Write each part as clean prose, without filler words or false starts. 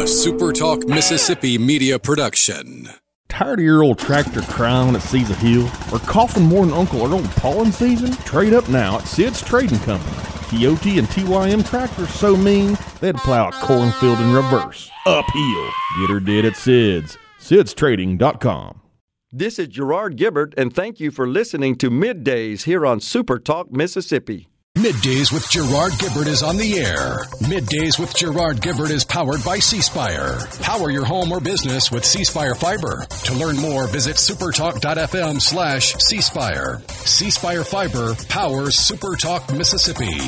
a Super Talk Mississippi media production. Tired of your old tractor crying when it sees a hill? Or coughing more than Uncle Earl in pollen season? Trade up now at Sid's Trading Company. Coyote and TYM tractors so mean, they'd plow a cornfield in reverse. Uphill. Get her did at Sid's. SidsTrading.com. This is Gerard Gibbert, and thank you for listening to Middays here on Super Talk Mississippi. Middays with Gerard Gibbert is on the air. Middays with Gerard Gibbert is powered by C-Spire. Power your home or business with C-Spire Fiber. To learn more, visit supertalk.fm/C-Spire. C-Spire Fiber powers Super Talk Mississippi.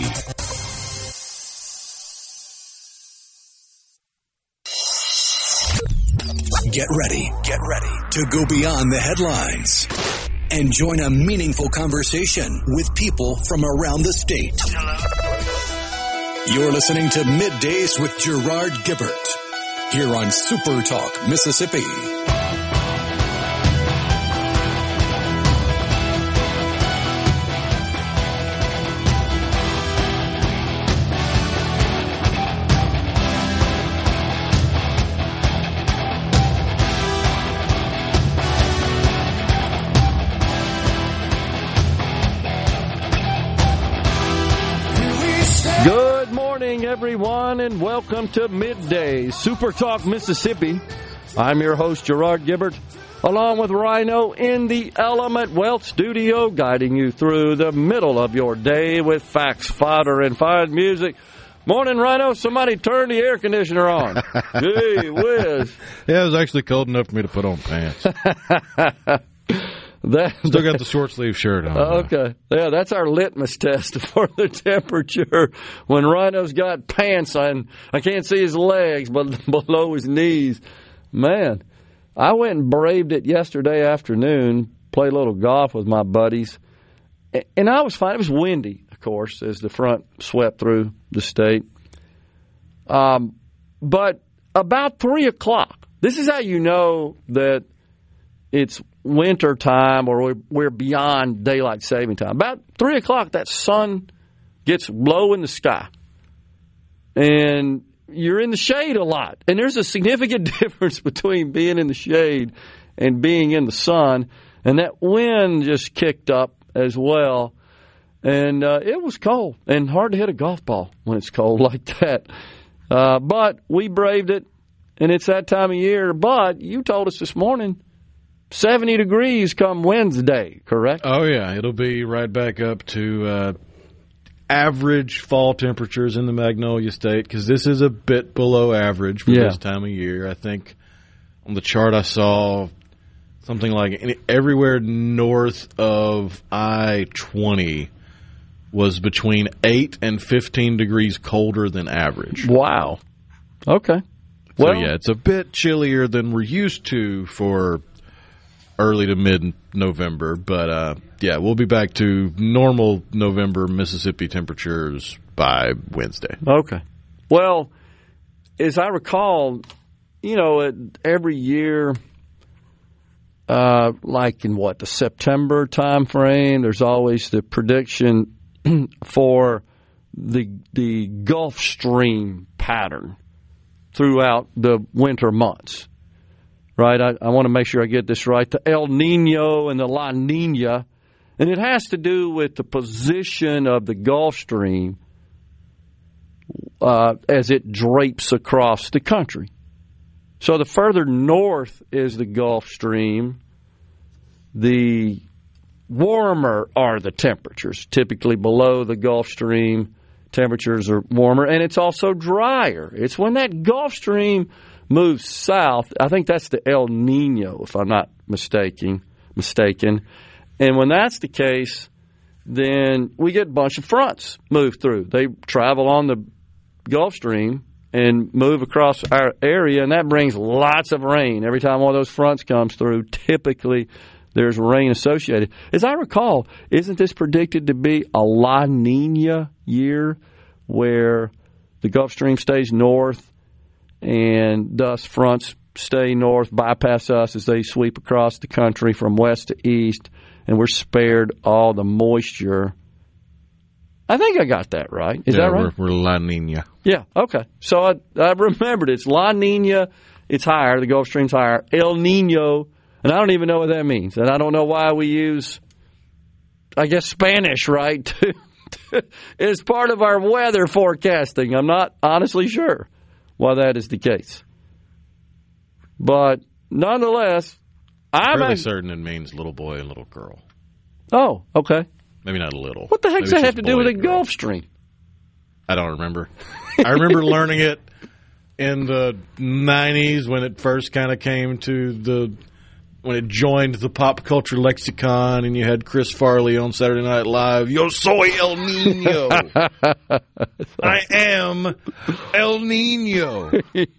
Get ready to go beyond the headlines and join a meaningful conversation with people from around the state. You're listening to Middays with Gerard Gibbert here on Super Talk Mississippi. Good morning, everyone, and welcome to Midday Super Talk Mississippi. I'm your host, Gerard Gibbert, along with Rhino in the Element Wealth Studio, guiding you through the middle of your day with facts, fodder, and fine music. Morning, Rhino. Somebody turn the air conditioner on. Gee whiz. Yeah, it was actually cold enough for me to put on pants. Still got the short sleeve shirt on. Okay. Yeah, that's our litmus test for the temperature. When Rhino's got pants on, I can't see his legs, but below his knees. Man, I went and braved it yesterday afternoon, played a little golf with my buddies, and I was fine. It was windy, of course, as the front swept through the state. But about 3 o'clock, this is how you know that it's winter time or we're beyond daylight saving time. About 3 o'clock, that sun gets low in the sky, and you're in the shade a lot. And there's a significant difference between being in the shade and being in the sun. And that wind just kicked up as well. And it was cold and hard to hit a golf ball when it's cold like that. But we braved it, and it's that time of year. But you told us this morning, 70 degrees come Wednesday, correct? Oh, yeah. It'll be right back up to average fall temperatures in the Magnolia State, because this is a bit below average for this time of year. I think on the chart I saw something like everywhere north of I-20 was between 8 and 15 degrees colder than average. Wow. Okay. So, yeah, it's a bit chillier than we're used to for early to mid-November, but yeah, we'll be back to normal November Mississippi temperatures by Wednesday. Okay. Well, as I recall, you know, every year, like in the September time frame, there's always the prediction for the Gulf Stream pattern throughout the winter months. Right, I want to make sure I get this right. The El Nino and the La Nina, and it has to do with the position of the Gulf Stream as it drapes across the country. So the further north is the Gulf Stream, the warmer are the temperatures. Typically below the Gulf Stream, temperatures are warmer, and it's also drier. It's when that Gulf Stream moves south. I think that's the El Nino, if I'm not mistaken. And when that's the case, then we get a bunch of fronts move through. They travel on the Gulf Stream and move across our area, and that brings lots of rain. Every time one of those fronts comes through, typically there's rain associated. As I recall, isn't this predicted to be a La Nina year where the Gulf Stream stays north and thus fronts stay north, bypass us as they sweep across the country from west to east, and we're spared all the moisture I think I got that right. Is that right? We're La Nina. Yeah, okay. So I remembered it's La Nina, it's higher, the Gulf Stream's higher. El Nino, and I don't even know what that means. And I don't know why we use, I guess, Spanish, right? It's part of our weather forecasting. I'm not honestly sure why that is the case. But nonetheless, I'm fairly certain it means little boy and little girl. Oh, okay. Maybe not a little. What the heck does that have to do with a Gulf Stream? I don't remember. I remember learning it in the 90s when it first kind of came to when it joined the pop culture lexicon and you had Chris Farley on Saturday Night Live. Yo soy El Nino. I am El Nino.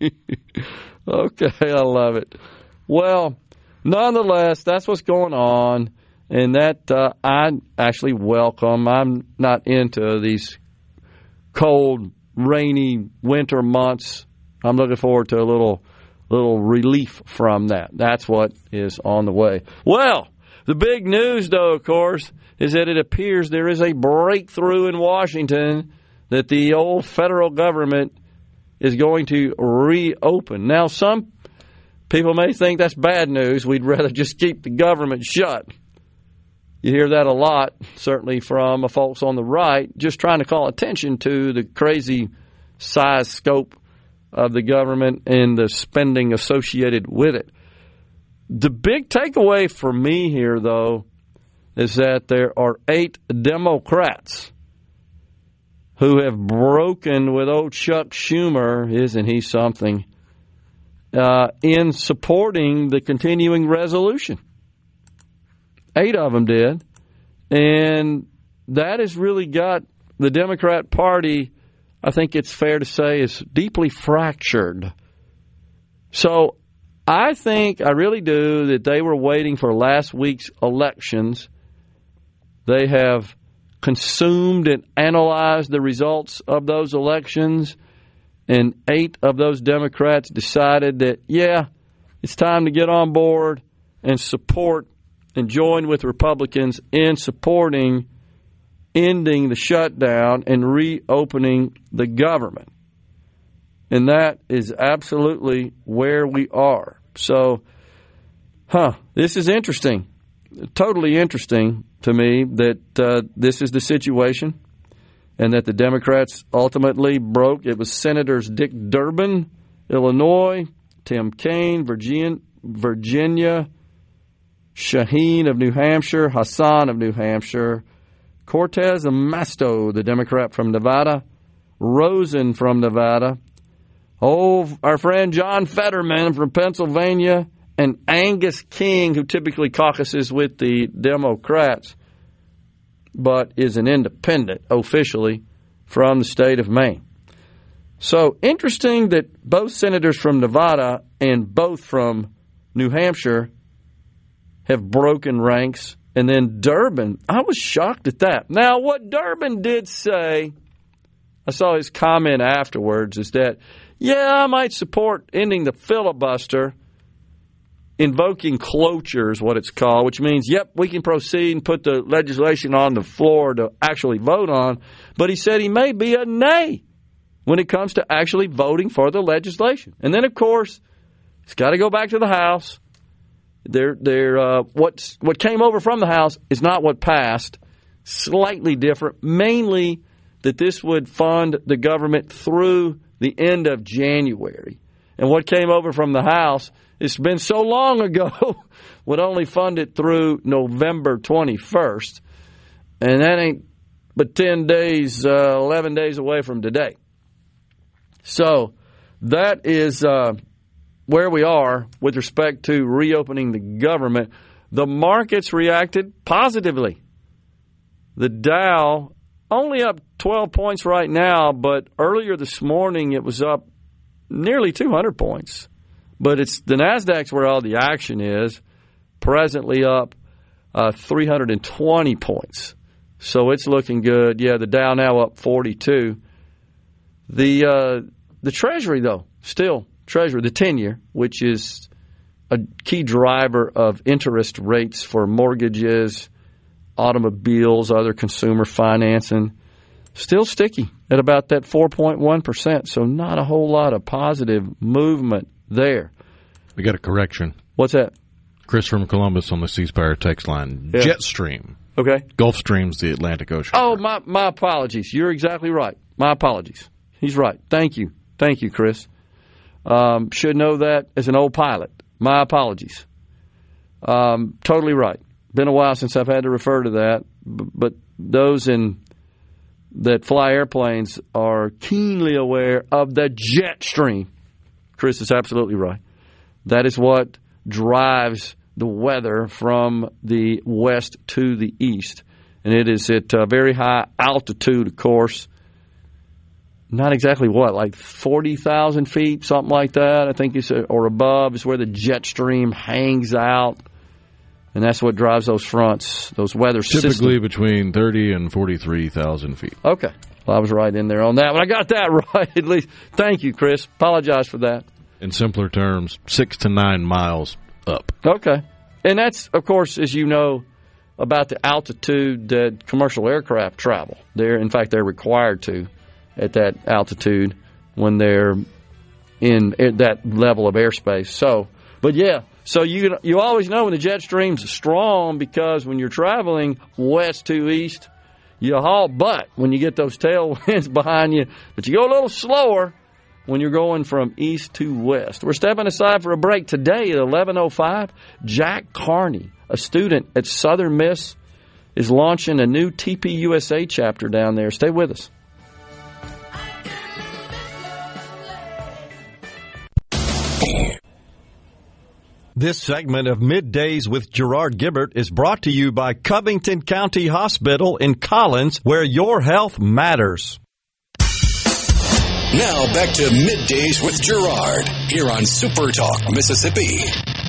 Okay, I love it. Well, nonetheless, that's what's going on. And that I actually welcome. I'm not into these cold, rainy winter months. I'm looking forward to a little relief from that. That's what is on the way. Well, the big news, though, of course, is that it appears there is a breakthrough in Washington that the old federal government is going to reopen. Now, some people may think that's bad news. We'd rather just keep the government shut. You hear that a lot, certainly from folks on the right, just trying to call attention to the crazy size scope of the government and the spending associated with it. The big takeaway for me here, though, is that there are 8 Democrats who have broken with old Chuck Schumer, isn't he something, in supporting the continuing resolution. 8 of them did. And that has really got the Democrat Party, I think it's fair to say, is deeply fractured. So I think, I really do, that they were waiting for last week's elections. They have consumed and analyzed the results of those elections. And 8 of those Democrats decided that, yeah, it's time to get on board and support and join with Republicans in supporting ending the shutdown and reopening the government. And that is absolutely where we are. So, this is interesting. Totally interesting to me that this is the situation and that the Democrats ultimately broke. It was Senators Dick Durbin, Illinois, Tim Kaine, Virginia, Shaheen of New Hampshire, Hassan of New Hampshire, Cortez Masto, the Democrat from Nevada, Rosen from Nevada, our friend John Fetterman from Pennsylvania, and Angus King, who typically caucuses with the Democrats, but is an independent officially from the state of Maine. So interesting that both senators from Nevada and both from New Hampshire have broken ranks. And then Durbin, I was shocked at that. Now, what Durbin did say, I saw his comment afterwards, is that, yeah, I might support ending the filibuster, invoking cloture is what it's called, which means, yep, we can proceed and put the legislation on the floor to actually vote on. But he said he may be a nay when it comes to actually voting for the legislation. And then, of course, it's got to go back to the House. What came over from the House is not what passed. Slightly different, mainly that this would fund the government through the end of January. And what came over from the House, it's been so long ago, would only fund it through November 21st. And that ain't but 10 days, 11 days away from today. So that is where we are with respect to reopening the government. The markets reacted positively. The Dow only up 12 points right now, but earlier this morning it was up nearly 200 points. But it's the NASDAQ's where all the action is, presently up 320 points. So it's looking good. Yeah, the Dow now up 42. The Treasury, though, still Treasury, the 10-year, which is a key driver of interest rates for mortgages, automobiles, other consumer financing, still sticky at about that 4.1%, so not a whole lot of positive movement there. We got a correction. What's that? Chris from Columbus on the C Spire text line. Yeah. Jetstream. Okay. Gulfstream's the Atlantic Ocean. Oh, my apologies. You're exactly right. My apologies. He's right. Thank you. Thank you, Chris. Should know that as an old pilot. My apologies. Totally right. Been a while since I've had to refer to that, but those that fly airplanes are keenly aware of the jet stream. Chris is absolutely right. That is what drives the weather from the west to the east. And it is at very high altitude, of course. Not exactly like 40,000 feet, something like that, I think, or above, is where the jet stream hangs out. And that's what drives those fronts, those weather systems. Typically between 30 and 43,000 feet. Okay. Well, I was right in there on that, but I got that right at least. Thank you, Chris. Apologize for that. In simpler terms, 6 to 9 miles up. Okay. And that's, of course, as you know, about the altitude that commercial aircraft travel. In fact, they're required to at that altitude when they're in that level of airspace. So you always know when the jet stream's strong, because when you're traveling west to east, you haul butt when you get those tailwinds behind you, but you go a little slower when you're going from east to west. We're stepping aside for a break today at 11:05. Jack Carney, a student at Southern Miss, is launching a new TPUSA chapter down there. Stay with us. This segment of Middays with Gerard Gibert is brought to you by Covington County Hospital in Collins, where your health matters. Now back to Middays with Gerard here on Super Talk, Mississippi.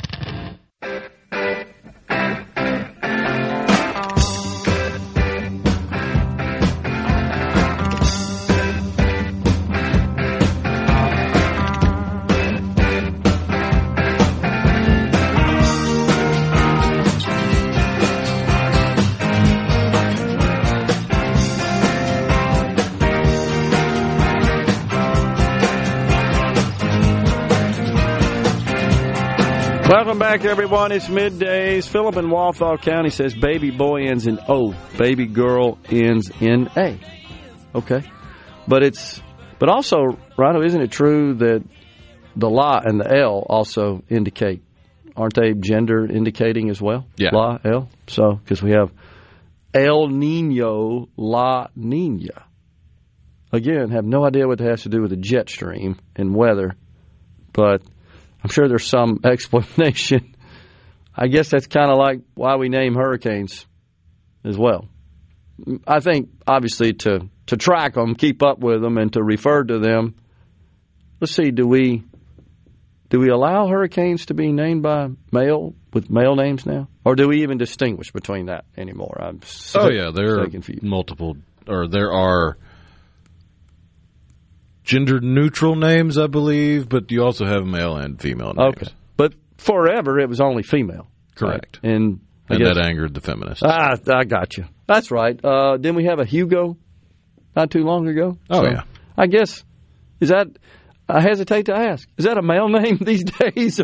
Welcome back, everyone. It's Middays. Philip in Walthall County says baby boy ends in O, baby girl ends in A. Okay. But also, Rhino, isn't it true that the La and the L also indicate, aren't they gender indicating as well? Yeah. La, L. So, because we have El Nino, La Nina. Again, have no idea what that has to do with the jet stream and weather, but I'm sure there's some explanation. I guess that's kind of like why we name hurricanes as well. I think, obviously, to track them, keep up with them, and to refer to them. Let's see, do we allow hurricanes to be named by male, with male names now? Or do we even distinguish between that anymore? There are multiple, or there are gender-neutral names, I believe, but you also have male and female names. Okay. But forever, it was only female. Correct. Right? And that angered the feminists. I got you. That's right. Didn't we have a Hugo not too long ago? Yeah. I guess, is that, I hesitate to ask, is that a male name these days?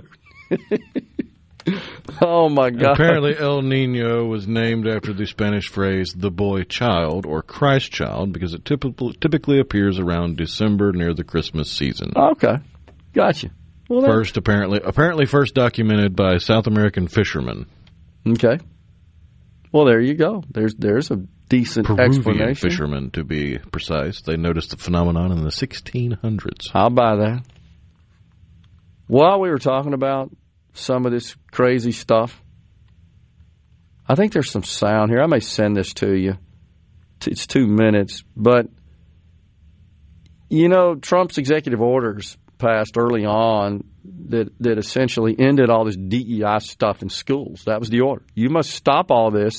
Oh, my God. Apparently, El Nino was named after the Spanish phrase, the boy child, or Christ child, because it typically appears around December near the Christmas season. Okay. Gotcha. Well, apparently first documented by South American fishermen. Okay. Well, there you go. There's a decent Peruvian explanation. Fishermen, to be precise. They noticed the phenomenon in the 1600s. I'll buy that. While we were talking about some of this crazy stuff, I think there's some sound here. I may send this to you. It's 2 minutes. But, Trump's executive orders passed early on that essentially ended all this DEI stuff in schools. That was the order. You must stop all this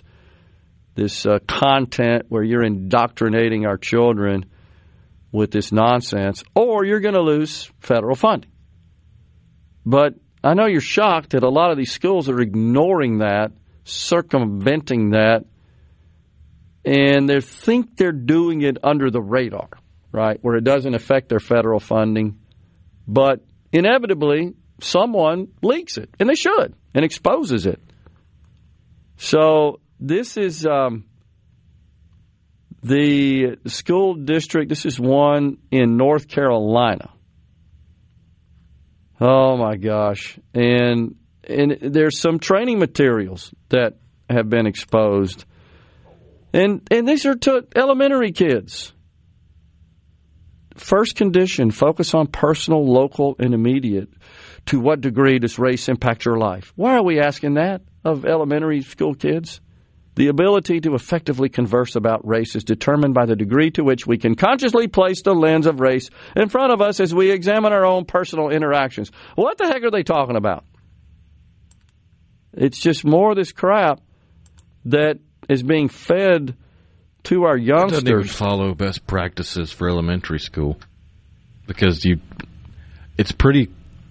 content where you're indoctrinating our children with this nonsense, or you're going to lose federal funding. But I know you're shocked that a lot of these schools are ignoring that, circumventing that, and they think they're doing it under the radar, right, where it doesn't affect their federal funding. But inevitably, someone leaks it, and they should, and exposes it. So this is the school district. This is one in North Carolina. Oh, my gosh. And there's some training materials that have been exposed. And these are to elementary kids. First condition, focus on personal, local, and immediate. To what degree does race impact your life? Why are we asking that of elementary school kids? The ability to effectively converse about race is determined by the degree to which we can consciously place the lens of race in front of us as we examine our own personal interactions. What the heck are they talking about? It's just more of this crap that is being fed to our youngsters. It doesn't even follow best practices for elementary school because it's pretty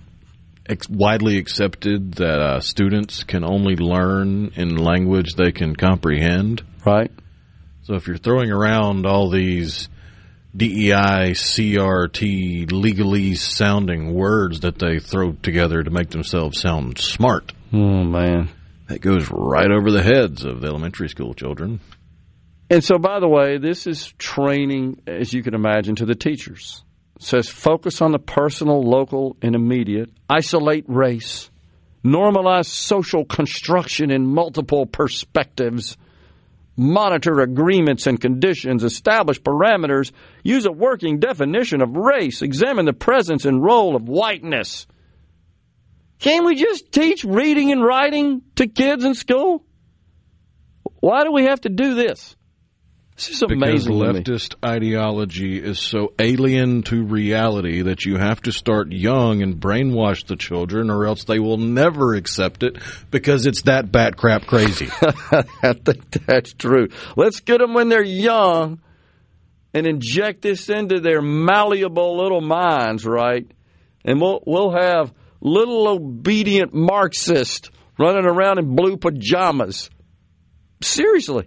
widely accepted that students can only learn in language they can comprehend. Right. So if you're throwing around all these DEI, CRT, legalese sounding words that they throw together to make themselves sound smart. Oh, man. That goes right over the heads of the elementary school children. And so, by the way, this is training, as you can imagine, to the teachers. It says focus on the personal, local, and immediate. Isolate race. Normalize social construction in multiple perspectives. Monitor agreements and conditions. Establish parameters. Use a working definition of race. Examine the presence and role of whiteness. Can't we just teach reading and writing to kids in school? Why do we have to do this? This is amazing. Because leftist ideology is so alien to reality that you have to start young and brainwash the children, or else they will never accept it because it's that bat crap crazy. I think that's true. Let's get them when they're young and inject this into their malleable little minds, right? And we'll have little obedient Marxists running around in blue pajamas. Seriously.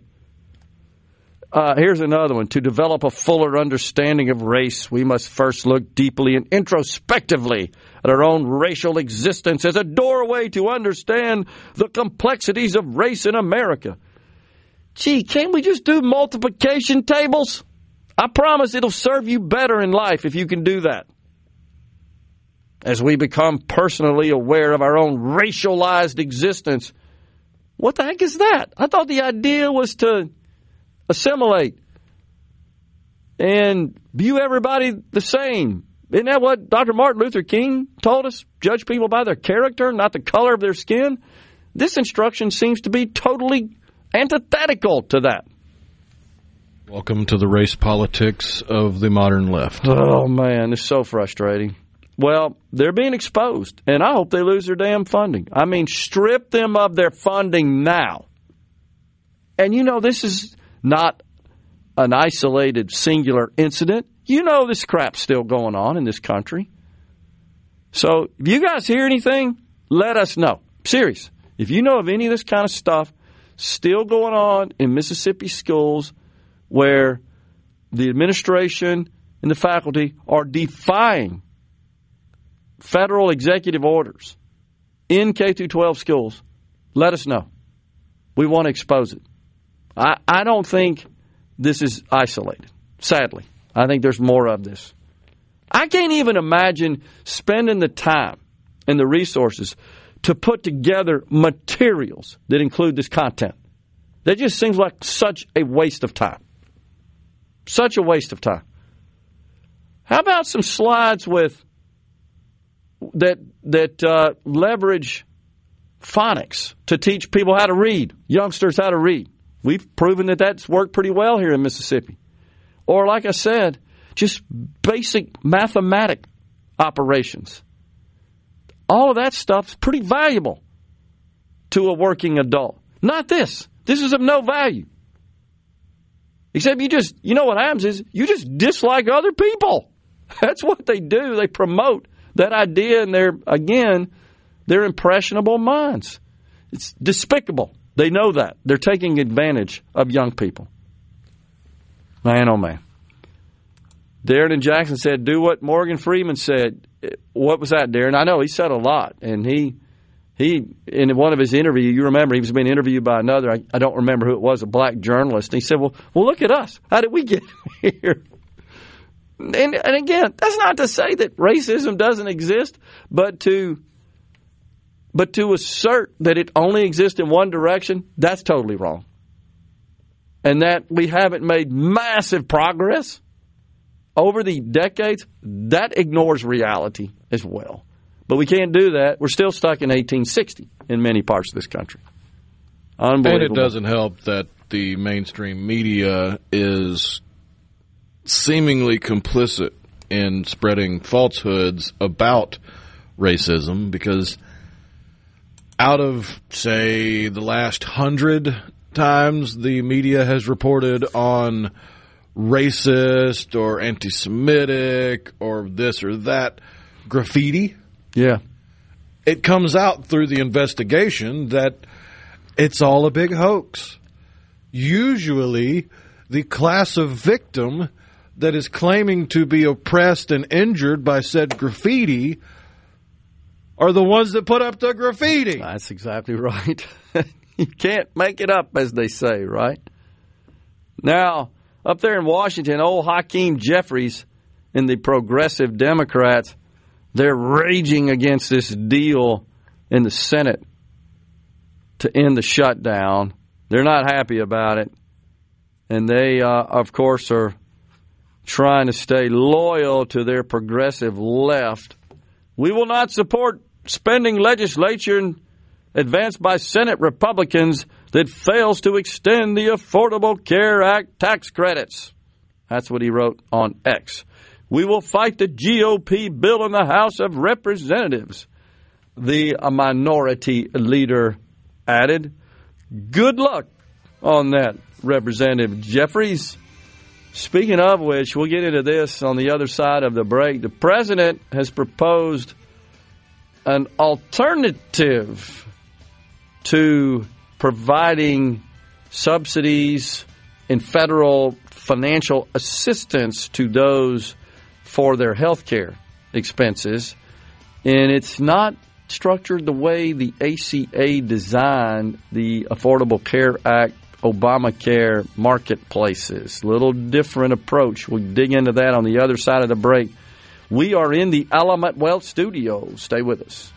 Here's another one. To develop a fuller understanding of race, we must first look deeply and introspectively at our own racial existence as a doorway to understand the complexities of race in America. Gee, can't we just do multiplication tables? I promise it'll serve you better in life if you can do that. As we become personally aware of our own racialized existence, what the heck is that? I thought the idea was to assimilate and view everybody the same. Isn't that what Dr. Martin Luther King told us? Judge people by their character, not the color of their skin. This instruction seems to be totally antithetical to that. Welcome to the race politics of the modern left. Oh, man, it's so frustrating. Well, they're being exposed, and I hope they lose their damn funding. I mean, strip them of their funding now. And you know, this is not an isolated, singular incident. You know this crap's still going on in this country. So if you guys hear anything, let us know. Serious. If you know of any of this kind of stuff still going on in Mississippi schools where the administration and the faculty are defying federal executive orders in K-12 schools, let us know. We want to expose it. I don't think this is isolated, sadly. I think there's more of this. I can't even imagine spending the time and the resources to put together materials that include this content. That just seems like such a waste of time. Such a waste of time. How about some slides with that leverage phonics to teach people how to read, youngsters how to read? We've proven that that's worked pretty well here in Mississippi. Or, like I said, just basic mathematic operations. All of that stuff's pretty valuable to a working adult. Not this. This is of no value. Except you know what happens is you just dislike other people. That's what they do. They promote that idea in their impressionable minds. It's despicable. They know that. They're taking advantage of young people. Man, oh, man. Darren and Jackson said, do what Morgan Freeman said. What was that, Darren? I know he said a lot, and he in one of his interviews, you remember he was being interviewed by another, I don't remember who it was, a black journalist, and he said, well, look at us. How did we get here? And again, that's not to say that racism doesn't exist, but to assert that it only exists in one direction, that's totally wrong. And that we haven't made massive progress over the decades, that ignores reality as well. But we can't do that. We're still stuck in 1860 in many parts of this country. Unbelievable. And it doesn't help that the mainstream media is seemingly complicit in spreading falsehoods about racism, because out of, say, the last 100 times the media has reported on racist or anti-Semitic or this or that graffiti, yeah, it comes out through the investigation that it's all a big hoax. Usually, the class of victim that is claiming to be oppressed and injured by said graffiti are the ones that put up the graffiti. That's exactly right. You can't make it up, as they say, right? Now, up there in Washington, old Hakeem Jeffries and the Progressive Democrats, they're raging against this deal in the Senate to end the shutdown. They're not happy about it. And they, of course, are trying to stay loyal to their progressive left. We will not support spending legislation advanced by Senate Republicans that fails to extend the Affordable Care Act tax credits. That's what he wrote on X. We will fight the GOP bill in the House of Representatives, the minority leader added. Good luck on that, Representative Jeffries. Speaking of which, we'll get into this on the other side of the break. The president has proposed an alternative to providing subsidies and federal financial assistance to those for their health care expenses. And it's not structured the way the ACA designed the Affordable Care Act, Obamacare marketplaces. Little different approach. We'll dig into that on the other side of the break. We are in the Element Wealth Studios. Stay with us.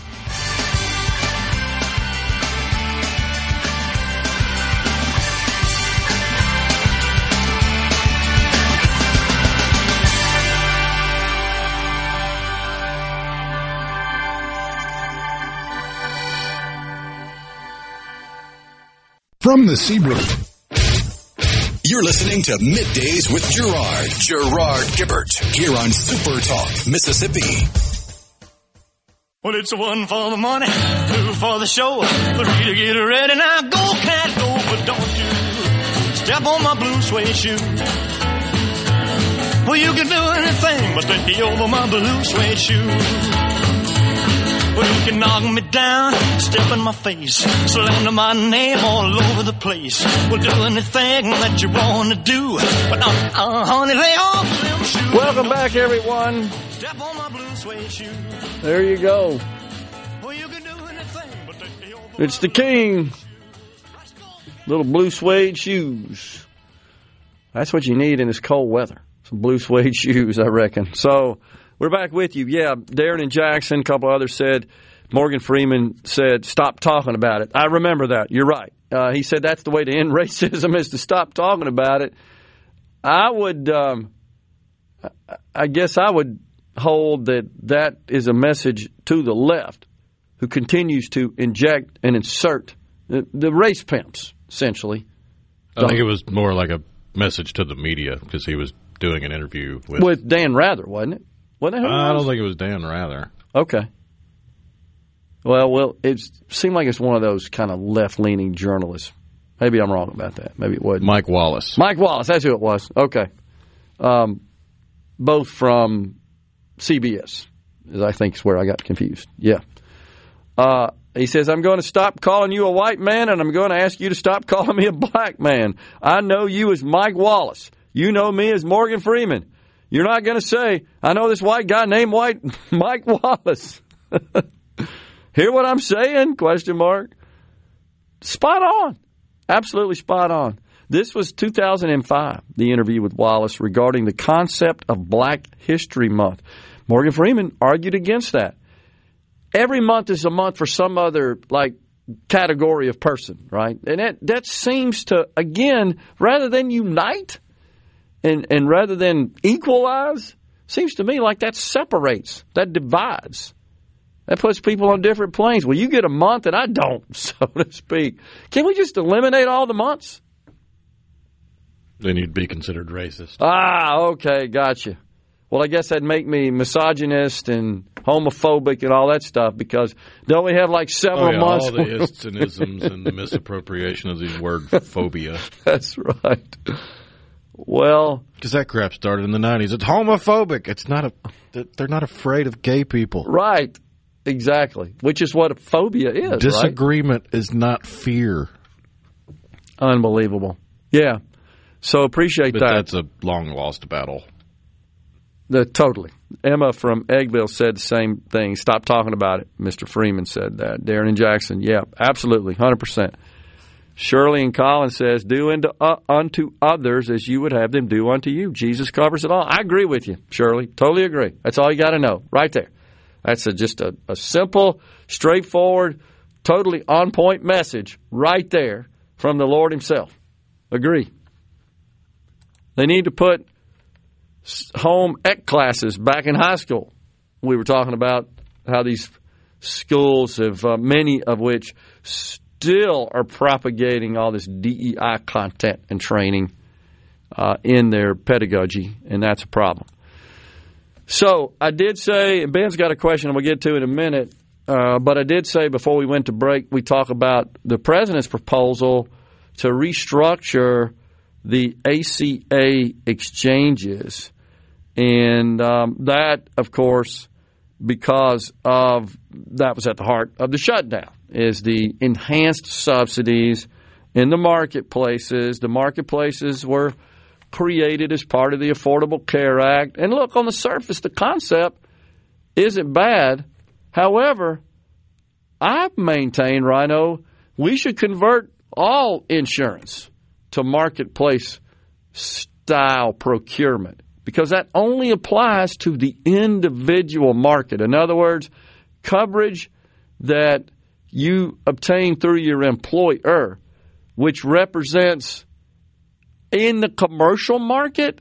From the Seabrook. You're listening to Middays with Gerard Gibbert, here on Super Talk, Mississippi. Well, it's one for the money, two for the show, three to get ready. Now go, cat, go, but don't you step on my blue suede shoe. Well, you can do anything but take over my blue suede shoe. Well, you can knock me down, step in my face, slander my name all over the place. We'll do anything that you want to do, but honey, lay off them shoes. Welcome back, everyone. Step on my blue suede shoe. There you go. Well, you can do anything but take over. It's the king. Little blue suede shoes. That's what you need in this cold weather. Some blue suede shoes, I reckon. So we're back with you. Yeah, Darren and Jackson, a couple others said, Morgan Freeman said, stop talking about it. I remember that. You're right. He said that's the way to end racism is to stop talking about it. I would, I guess I would hold that is a message to the left who continues to inject and insert the race pimps, essentially. I think it was more like a message to the media because he was doing an interview with Dan Rather, wasn't it? I don't think it was Dan Rather. Okay. Well, it seemed like it's one of those kind of left-leaning journalists. Maybe I'm wrong about that. Maybe it wasn't. Mike Wallace. Mike Wallace, that's who it was. Okay. Both from CBS, I think is where I got confused. Yeah. He says, I'm going to stop calling you a white man, and I'm going to ask you to stop calling me a black man. I know you as Mike Wallace. You know me as Morgan Freeman. You're not going to say, I know this white guy named Mike Wallace. Hear what I'm saying? Question mark. Spot on. Absolutely spot on. This was 2005, the interview with Wallace regarding the concept of Black History Month. Morgan Freeman argued against that. Every month is a month for some other, category of person, right? And that seems to, again, rather than unite and rather than equalize, seems to me like that separates, that divides. That puts people on different planes. Well, you get a month and I don't, so to speak. Can we just eliminate all the months? Then you'd be considered racist. Okay, gotcha. Well, I guess that'd make me misogynist and homophobic and all that stuff, because don't we have several months? All the ists and isms and the misappropriation of the word phobia. That's right. Well, because that crap started in the 90s. It's homophobic. It's not they're not afraid of gay people. Right. Exactly. Which is what a phobia is. Disagreement is not fear. Unbelievable. Yeah. So appreciate that. But that's a long lost battle. Totally. Emma from Eggville said the same thing. Stop talking about it. Mr. Freeman said that. Darren and Jackson, yeah, absolutely, 100%. Shirley and Colin says, do unto others as you would have them do unto you. Jesus covers it all. I agree with you, Shirley. Totally agree. That's all you got to know right there. That's just a simple, straightforward, totally on-point message right there from the Lord himself. Agree. They need to put home ec classes back in high school. We were talking about how these schools have, many of which still are propagating all this DEI content and training in their pedagogy, and that's a problem. So I did say, and Ben's got a question we'll get to in a minute, but I did say before we went to break, we talk about the president's proposal to restructure the ACA exchanges. And that, of course, because of that was at the heart of the shutdown, is the enhanced subsidies in the marketplaces. The marketplaces were created as part of the Affordable Care Act. And look, on the surface, the concept isn't bad. However, I've maintained, Rhino, we should convert all insurance to marketplace style procurement, because that only applies to the individual market. In other words, coverage that you obtain through your employer, which represents in the commercial market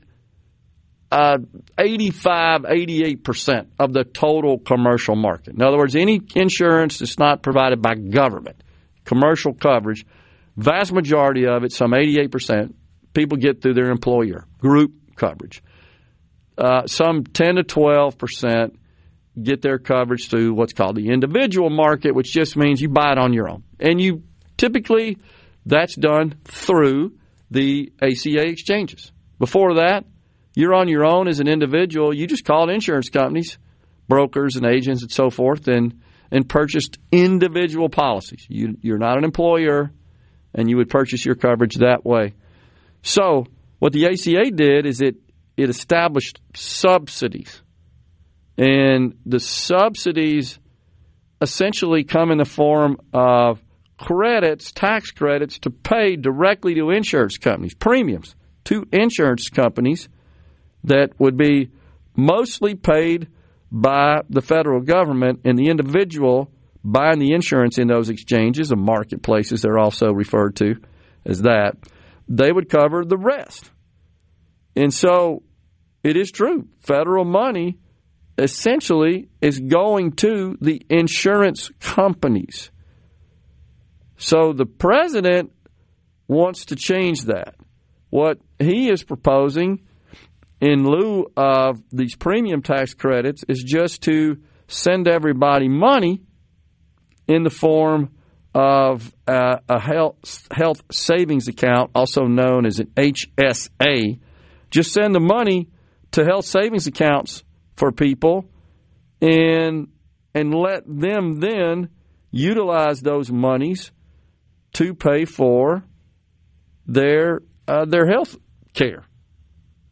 88% of the total commercial market. In other words, any insurance that's not provided by government, commercial coverage, vast majority of it, some 88%, people get through their employer, group coverage. Some 10 to 12% get their coverage through what's called the individual market, which just means you buy it on your own. And you typically, that's done through the ACA exchanges. Before that, you're on your own as an individual. You just called insurance companies, brokers and agents and so forth, and purchased individual policies. You're not an employer, and you would purchase your coverage that way. So what the ACA did is it established subsidies. And the subsidies essentially come in the form of credits, tax credits, to pay directly to insurance companies, premiums to insurance companies that would be mostly paid by the federal government, and the individual buying the insurance in those exchanges, the marketplaces they're also referred to as that, they would cover the rest. And so it is true. Federal money essentially is going to the insurance companies. So the president wants to change that. What he is proposing in lieu of these premium tax credits is just to send everybody money in the form of a health savings account, also known as an HSA. Just send the money to health savings accounts for people and let them then utilize those monies to pay for their health care.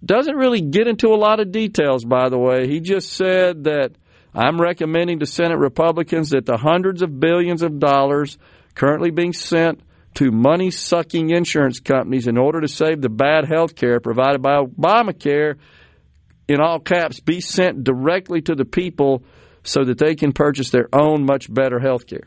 doesn't really get into a lot of details, by the way. He just said that I'm recommending to Senate Republicans that the hundreds of billions of dollars currently being sent to money-sucking insurance companies in order to save the bad health care provided by Obamacare, in all caps, be sent directly to the people so that they can purchase their own much better health care.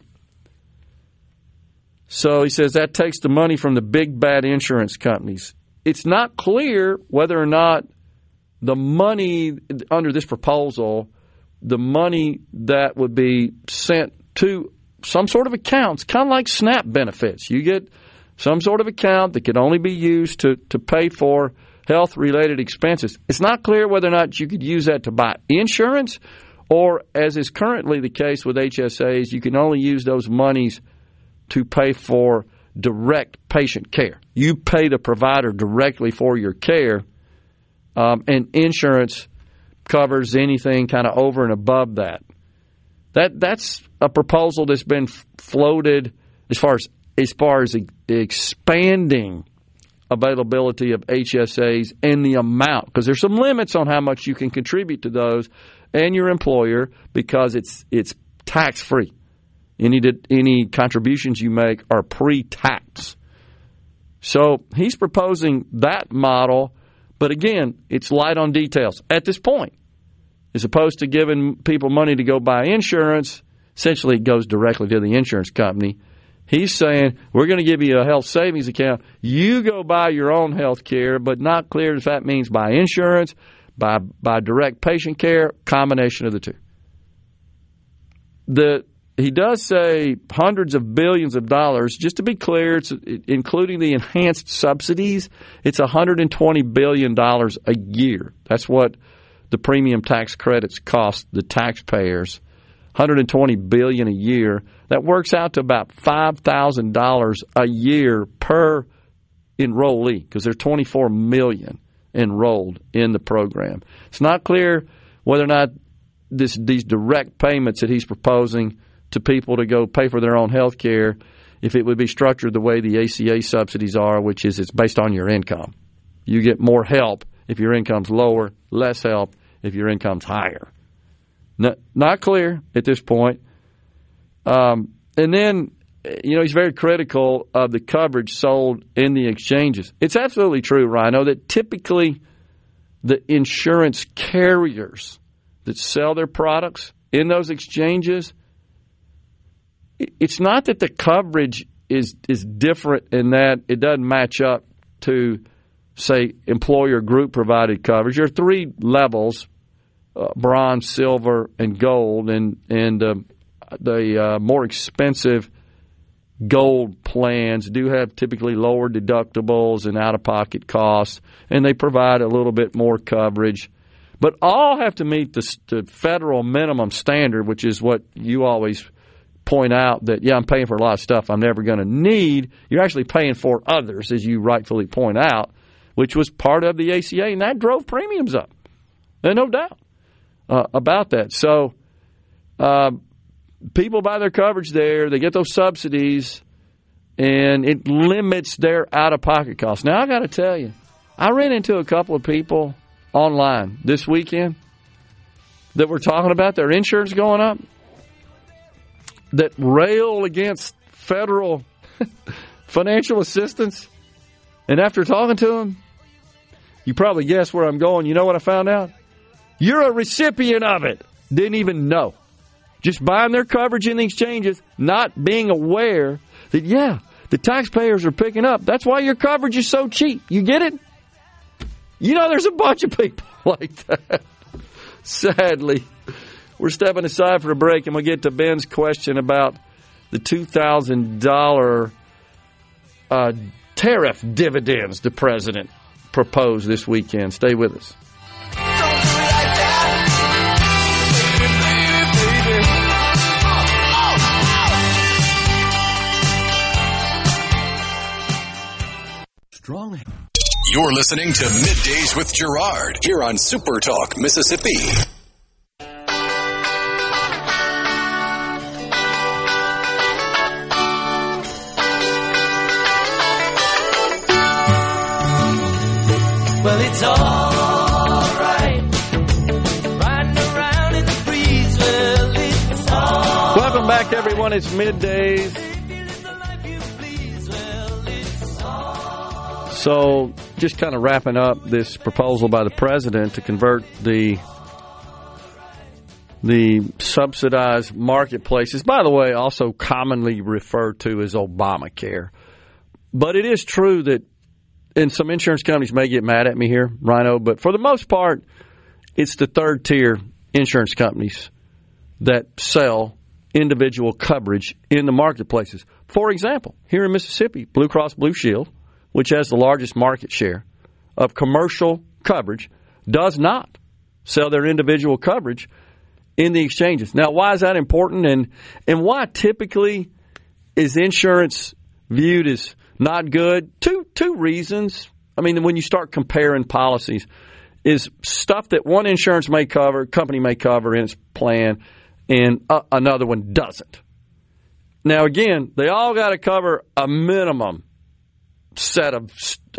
So he says that takes the money from the big bad insurance companies. It's not clear whether or not the money under this proposal, the money that would be sent to some sort of accounts, kind of like SNAP benefits. You get some sort of account that could only be used to pay for health-related expenses. It's not clear whether or not you could use that to buy insurance, or, as is currently the case with HSAs, you can only use those monies to pay for direct patient care. You pay the provider directly for your care, and insurance covers anything kind of over and above that. That's a proposal that's been floated as far as expanding availability of HSAs and the amount, because there's some limits on how much you can contribute to those and your employer, because it's tax-free. Any contributions you make are pre-tax. So he's proposing that model, but again, it's light on details at this point. As opposed to giving people money to go buy insurance, essentially it goes directly to the insurance company. He's saying, we're going to give you a health savings account. You go buy your own health care, but not clear if that means buy insurance, by direct patient care, combination of the two. He does say hundreds of billions of dollars. Just to be clear, it's including the enhanced subsidies, it's $120 billion a year. That's what the premium tax credits cost the taxpayers. $120 billion a year. That works out to about $5,000 a year per enrollee, because there's 24 million enrolled in the program. It's not clear whether or not these direct payments that he's proposing to people to go pay for their own health care, if it would be structured the way the ACA subsidies are, which is it's based on your income. You get more help if your income's lower, less help if your income's higher. Not clear at this point. And then, he's very critical of the coverage sold in the exchanges. It's absolutely true, Rhino, that typically the insurance carriers that sell their products in those exchanges, it's not that the coverage is different in that it doesn't match up to, say, employer group provided coverage. There are three levels: bronze, silver, and gold, and the more expensive gold plans do have typically lower deductibles and out-of-pocket costs, and they provide a little bit more coverage. But all have to meet the federal minimum standard, which is what you always point out, that, I'm paying for a lot of stuff I'm never going to need. You're actually paying for others, as you rightfully point out, which was part of the ACA, and that drove premiums up. There's no doubt about that. So people buy their coverage there, they get those subsidies, and it limits their out-of-pocket costs. Now, I got to tell you, I ran into a couple of people online this weekend that were talking about their insurance going up, that rail against federal financial assistance. And after talking to them, you probably guess where I'm going. You know what I found out? You're a recipient of it. Didn't even know. Just buying their coverage in the exchanges, not being aware that, the taxpayers are picking up. That's why your coverage is so cheap. You get it? There's a bunch of people like that. Sadly, we're stepping aside for a break, and we'll get to Ben's question about the $2,000 tariff dividends the president proposed this weekend. Stay with us. Strong. You're listening to Middays with Gerard here on Super Talk, Mississippi. Well, it's all Welcome back, everyone. It's middays. So, just kind of wrapping up this proposal by the president to convert the subsidized marketplaces, by the way, also commonly referred to as Obamacare. But it is true that, and some insurance companies may get mad at me here, Rhino, but for the most part, it's the third-tier insurance companies that sell individual coverage in the marketplaces. For example, here in Mississippi, Blue Cross Blue Shield, which has the largest market share of commercial coverage, does not sell their individual coverage in the exchanges. Now, why is that important, and why typically is insurance viewed as not good? Two reasons. I mean, when you start comparing policies, is stuff that one insurance company may cover in its plan, and another one doesn't. Now, again, they all got to cover a minimum set of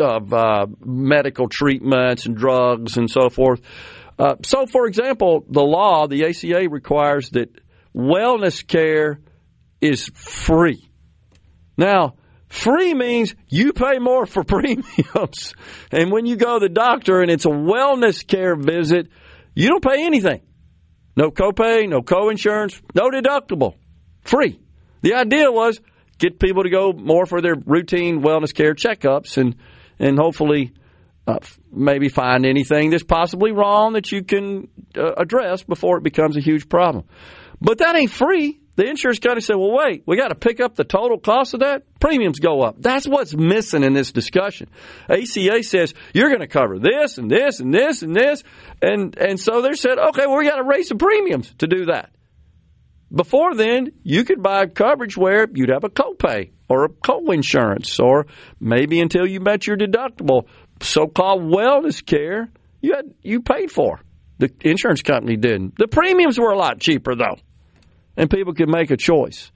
medical treatments and drugs and so forth. So, for example, the ACA requires that wellness care is free. Now, free means you pay more for premiums. And when you go to the doctor and it's a wellness care visit, you don't pay anything. No copay, no coinsurance, no deductible. Free. The idea was get people to go more for their routine wellness care checkups and hopefully maybe find anything that's possibly wrong that you can address before it becomes a huge problem. But that ain't free. The insurance company said, well, wait, we got to pick up the total cost of that. Premiums go up. That's what's missing in this discussion. ACA says you're going to cover this and this and this and this. And so they said, okay, well, we got to raise the premiums to do that. Before then, you could buy coverage where you'd have a copay or a co-insurance, or maybe until you met your deductible, so-called wellness care you paid for. The insurance company didn't. The premiums were a lot cheaper, though, and people could make a choice.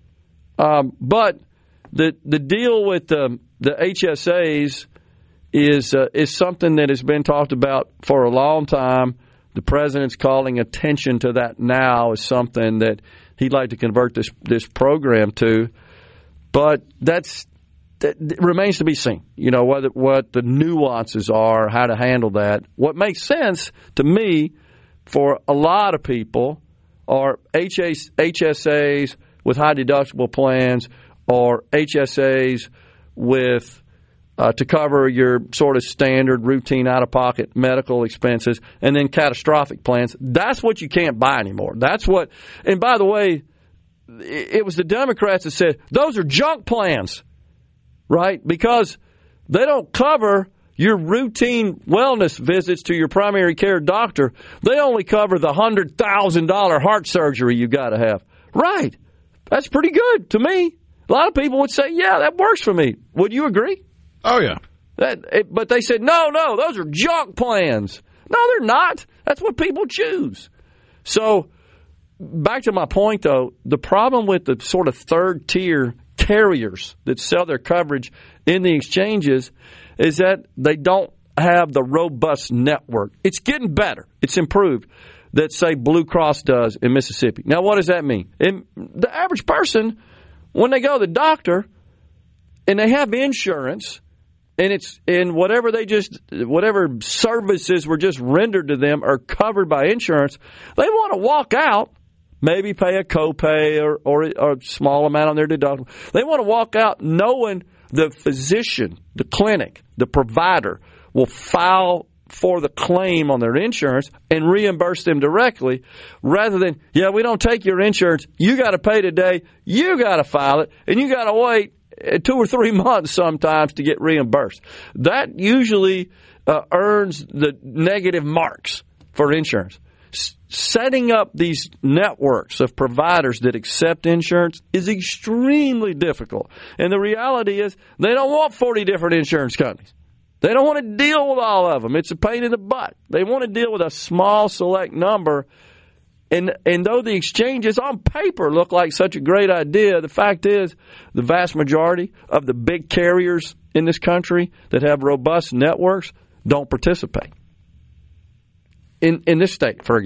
But the deal with the HSAs is something that has been talked about for a long time. The president's calling attention to that now as something that he'd like to convert this program to. But that remains to be seen, what the nuances are, how to handle that. What makes sense to me for a lot of people are HSAs with high deductible plans, or HSAs with to cover your sort of standard routine out-of-pocket medical expenses, and then catastrophic plans. That's what you can't buy anymore. That's what, and by the way, it was the Democrats that said those are junk plans, right? Because they don't cover your routine wellness visits to your primary care doctor. They only cover the $100,000 heart surgery you got to have. Right. That's pretty good to me. A lot of people would say, yeah, that works for me. Would you agree? Oh, yeah. But they said, no, those are junk plans. No, they're not. That's what people choose. So back to my point, though, the problem with the sort of third-tier carriers that sell their coverage in the exchanges is that they don't have the robust network. It's getting better. It's improved that, say, Blue Cross does in Mississippi. Now, what does that mean? The average person, when they go to the doctor and they have insurance, and it's in whatever services were just rendered to them are covered by insurance, they want to walk out, maybe pay a copay or a small amount on their deductible. They want to walk out knowing the physician, the clinic, the provider will file for the claim on their insurance and reimburse them directly, rather than, we don't take your insurance, you got to pay today, you got to file it, and you got to wait 2 or 3 months sometimes to get reimbursed. That usually earns the negative marks for insurance. Setting up these networks of providers that accept insurance is extremely difficult. And the reality is they don't want 40 different insurance companies. They don't want to deal with all of them. It's a pain in the butt. They want to deal with a small select number. And though the exchanges on paper look like such a great idea, the fact is the vast majority of the big carriers in this country that have robust networks don't participate. In this state, for example,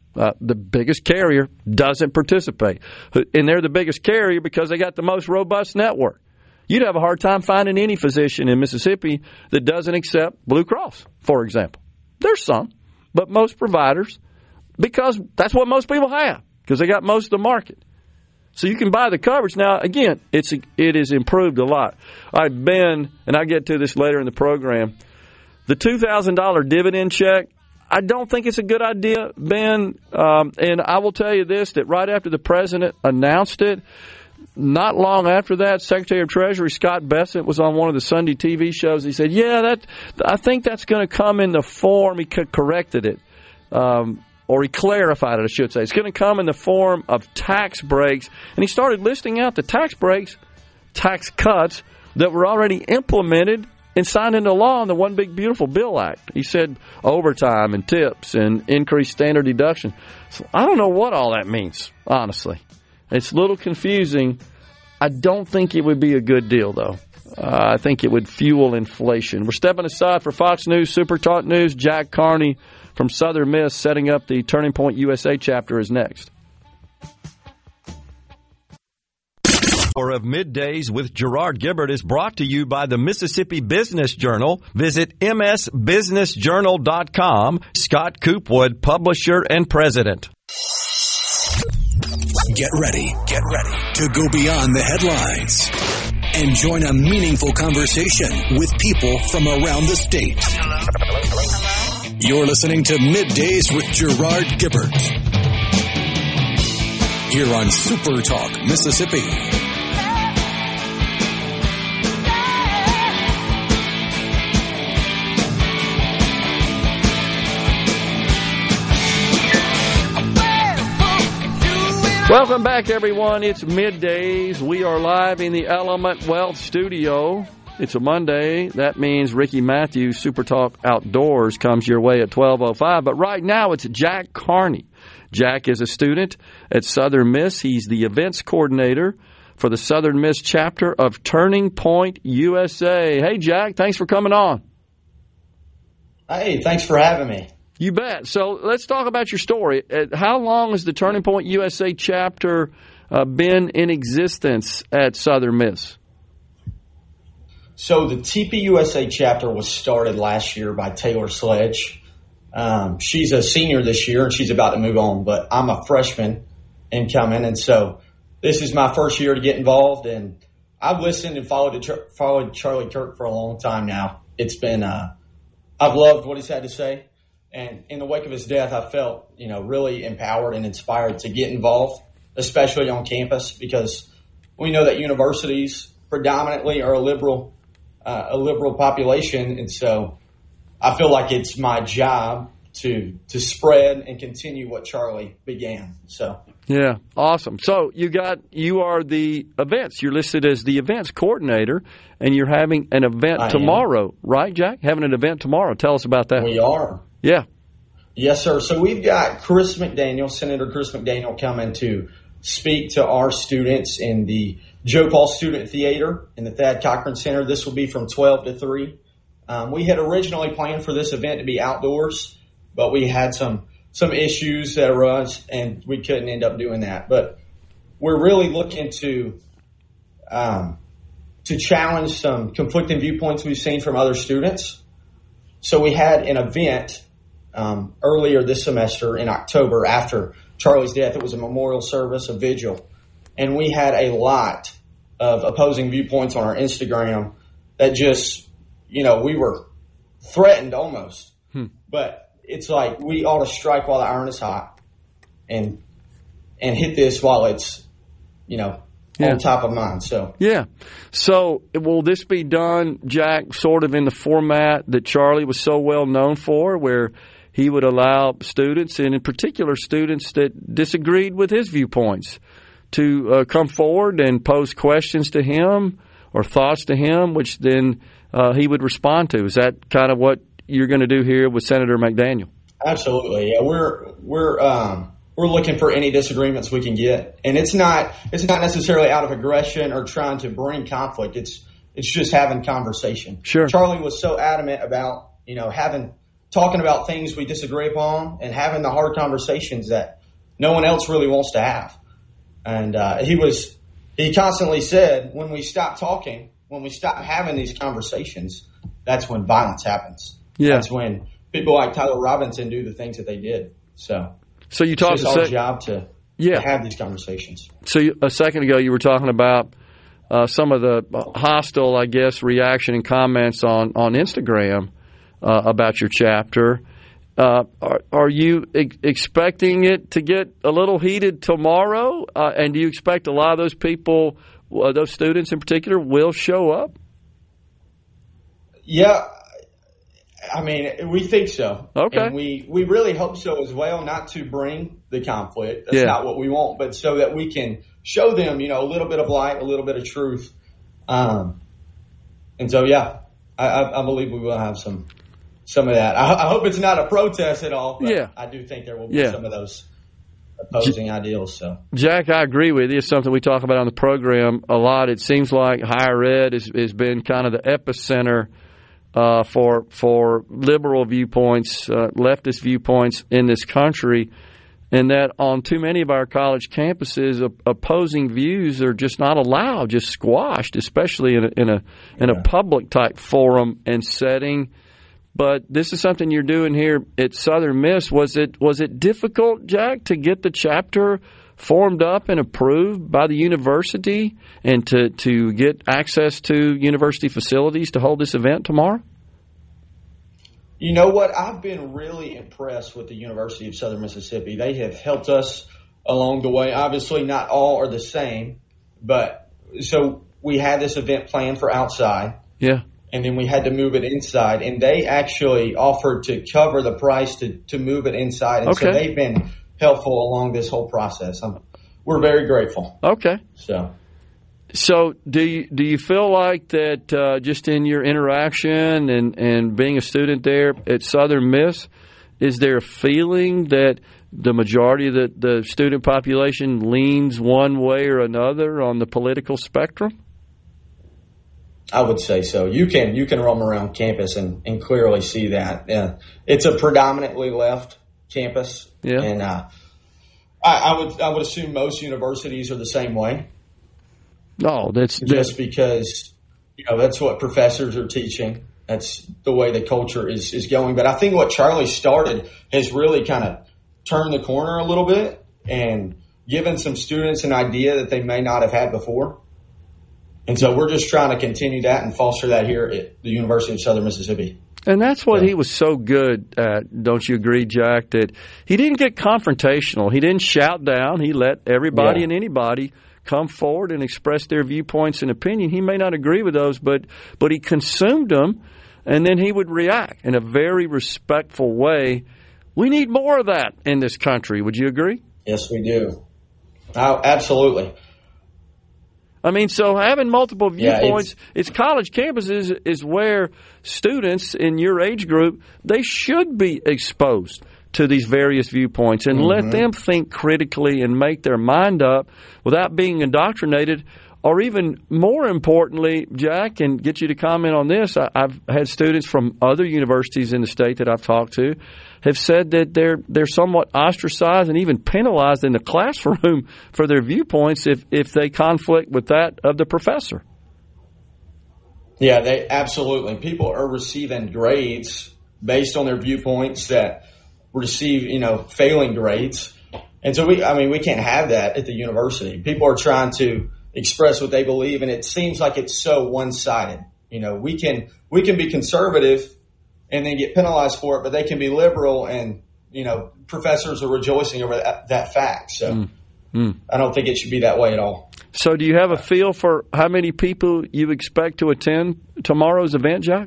The biggest carrier doesn't participate. And they're the biggest carrier because they got the most robust network. You'd have a hard time finding any physician in Mississippi that doesn't accept Blue Cross, for example. There's some, but most providers, because that's what most people have, because they got most of the market. So you can buy the coverage. Now, again, it is improved a lot. All right, Ben, and I'll get to this later in the program, the $2,000 dividend check, I don't think it's a good idea, Ben. And I will tell you this, that right after the president announced it, not long after that, Secretary of Treasury Scott Bessent was on one of the Sunday TV shows. He said, I think that's going to come in the form, he corrected it, or he clarified it, I should say. It's going to come in the form of tax breaks. And he started listing out the tax breaks, tax cuts that were already implemented and signed into law in the One Big Beautiful Bill Act. He said overtime and tips and increased standard deduction. So I don't know what all that means, honestly. It's a little confusing. I don't think it would be a good deal, though. I think it would fuel inflation. We're stepping aside for Fox News, Super Talk News. Jack Carney from Southern Miss setting up the Turning Point USA chapter is next. Hour of Middays with Gerard Gibert is brought to you by the Mississippi Business Journal. Visit msbusinessjournal.com. Scott Coopwood, publisher and president. Get ready to go beyond the headlines and join a meaningful conversation with people from around the state. You're listening to Middays with Gerard Gibert here on Super Talk, Mississippi. Welcome back, everyone. It's Middays. We are live in the Element Wealth studio. It's a Monday. That means Ricky Matthews, Super Talk Outdoors, comes your way at 12:05. But right now, it's Jack Carney. Jack is a student at Southern Miss. He's the events coordinator for the Southern Miss chapter of Turning Point USA. Hey, Jack, thanks for coming on. Hey, thanks for having me. You bet. So let's talk about your story. How long has the Turning Point USA chapter been in existence at Southern Miss? So the TPUSA chapter was started last year by Taylor Sledge. She's a senior this year, and she's about to move on, but I'm a freshman incoming, and so this is my first year to get involved, and I've listened and followed Charlie Kirk for a long time now. It's been I've loved what he's had to say. And in the wake of his death, I felt, really empowered and inspired to get involved, especially on campus, because we know that universities predominantly are a liberal population. And so I feel like it's my job to spread and continue what Charlie began. So. Yeah, awesome. So you are the events. You're listed as the events coordinator, and you're having an event tomorrow, right, Jack? Having an event tomorrow. Tell us about that. We are. Yeah. Yes, sir. So we've got Senator Chris McDaniel, coming to speak to our students in the Joe Paul Student Theater in the Thad Cochran Center. This will be from 12 to 3. We had originally planned for this event to be outdoors, but we had some issues that arose, and we couldn't end up doing that. But we're really looking to challenge some conflicting viewpoints we've seen from other students. So we had an event earlier this semester in October after Charlie's death. It was a memorial service, a vigil. And we had a lot of opposing viewpoints on our Instagram that just, we were threatened almost. But it's like we ought to strike while the iron is hot and hit this while it's, on top of mind. So will this be done, Jack, sort of in the format that Charlie was so well known for, where he would allow students, and in particular students that disagreed with his viewpoints, to come forward and pose questions to him or thoughts to him, which then he would respond to? Is that kind of what you're going to do here with Senator McDaniel? Absolutely. Yeah, we're looking for any disagreements we can get, and it's not necessarily out of aggression or trying to bring conflict. It's just having conversation. Sure. Charlie was so adamant about having talking about things we disagree upon and having the hard conversations that no one else really wants to have. And he constantly said, when we stop talking, when we stop having these conversations, that's when violence happens. Yeah. That's when people like Tyler Robinson do the things that they did. So you talked it's our job to have these conversations. So a second ago you were talking about some of the hostile, I guess, reaction and comments on Instagram about your chapter. Are you expecting it to get a little heated tomorrow? And do you expect a lot of those people, those students in particular, will show up? Yeah. I mean, we think so. Okay. And we really hope so as well, not to bring the conflict. That's not what we want, but so that we can show them, a little bit of light, a little bit of truth. And so, I believe we will have some of that. I hope it's not a protest at all, but I do think there will be some of those opposing ideals. So, Jack, I agree with you. It's something we talk about on the program a lot. It seems like higher ed has been kind of the epicenter for liberal viewpoints, leftist viewpoints in this country, and that on too many of our college campuses, opposing views are just not allowed, just squashed, especially in a public type forum and setting. But this is something you're doing here at Southern Miss. Was it difficult, Jack, to get the chapter formed up and approved by the university and to get access to university facilities to hold this event tomorrow? You know what? I've been really impressed with the University of Southern Mississippi. They have helped us along the way. Obviously, not all are the same, but so we had this event planned for outside. Yeah. And then we had to move it inside, and they actually offered to cover the price to move it inside. And so they've been helpful along this whole process. We're very grateful. Okay. So do you feel like that just in your interaction and being a student there at Southern Miss, is there a feeling that the majority of the student population leans one way or another on the political spectrum? I would say so. You can roam around campus and clearly see that. It's a predominantly left campus. Yeah. And I would assume most universities are the same way. No, that's just because that's what professors are teaching. That's the way the culture is going. But I think what Charlie started has really kind of turned the corner a little bit and given some students an idea that they may not have had before. And so we're just trying to continue that and foster that here at the University of Southern Mississippi. And that's what he was so good at, don't you agree, Jack, that he didn't get confrontational. He didn't shout down. He let everybody and anybody come forward and express their viewpoints and opinion. He may not agree with those, but he consumed them, and then he would react in a very respectful way. We need more of that in this country. Would you agree? Yes, we do. Absolutely. I mean, so having multiple viewpoints, it's college campuses is where students in your age group, they should be exposed to these various viewpoints and let them think critically and make their mind up without being indoctrinated. Or even more importantly, Jack, and get you to comment on this, I've had students from other universities in the state that I've talked to have said that they're somewhat ostracized and even penalized in the classroom for their viewpoints if they conflict with that of the professor. Yeah, they absolutely. People are receiving grades based on their viewpoints that receive, failing grades. And so we can't have that at the university. People are trying to express what they believe, and it seems like it's so one-sided. We can be conservative and then get penalized for it, but they can be liberal, and professors are rejoicing over that fact. So I don't think it should be that way at all. So do you have a feel for how many people you expect to attend tomorrow's event, Jack?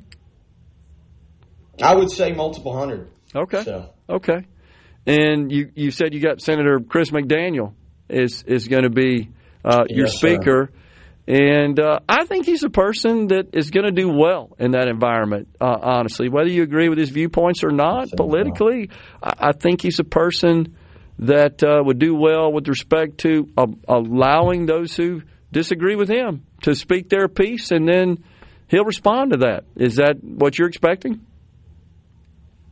I would say multiple hundred. Okay. And you said you got Senator Chris McDaniel is going to be your speaker. Sir. And I think he's a person that is going to do well in that environment, honestly. Whether you agree with his viewpoints or not politically, I think he's a person that would do well with respect to allowing those who disagree with him to speak their piece, and then he'll respond to that. Is that what you're expecting?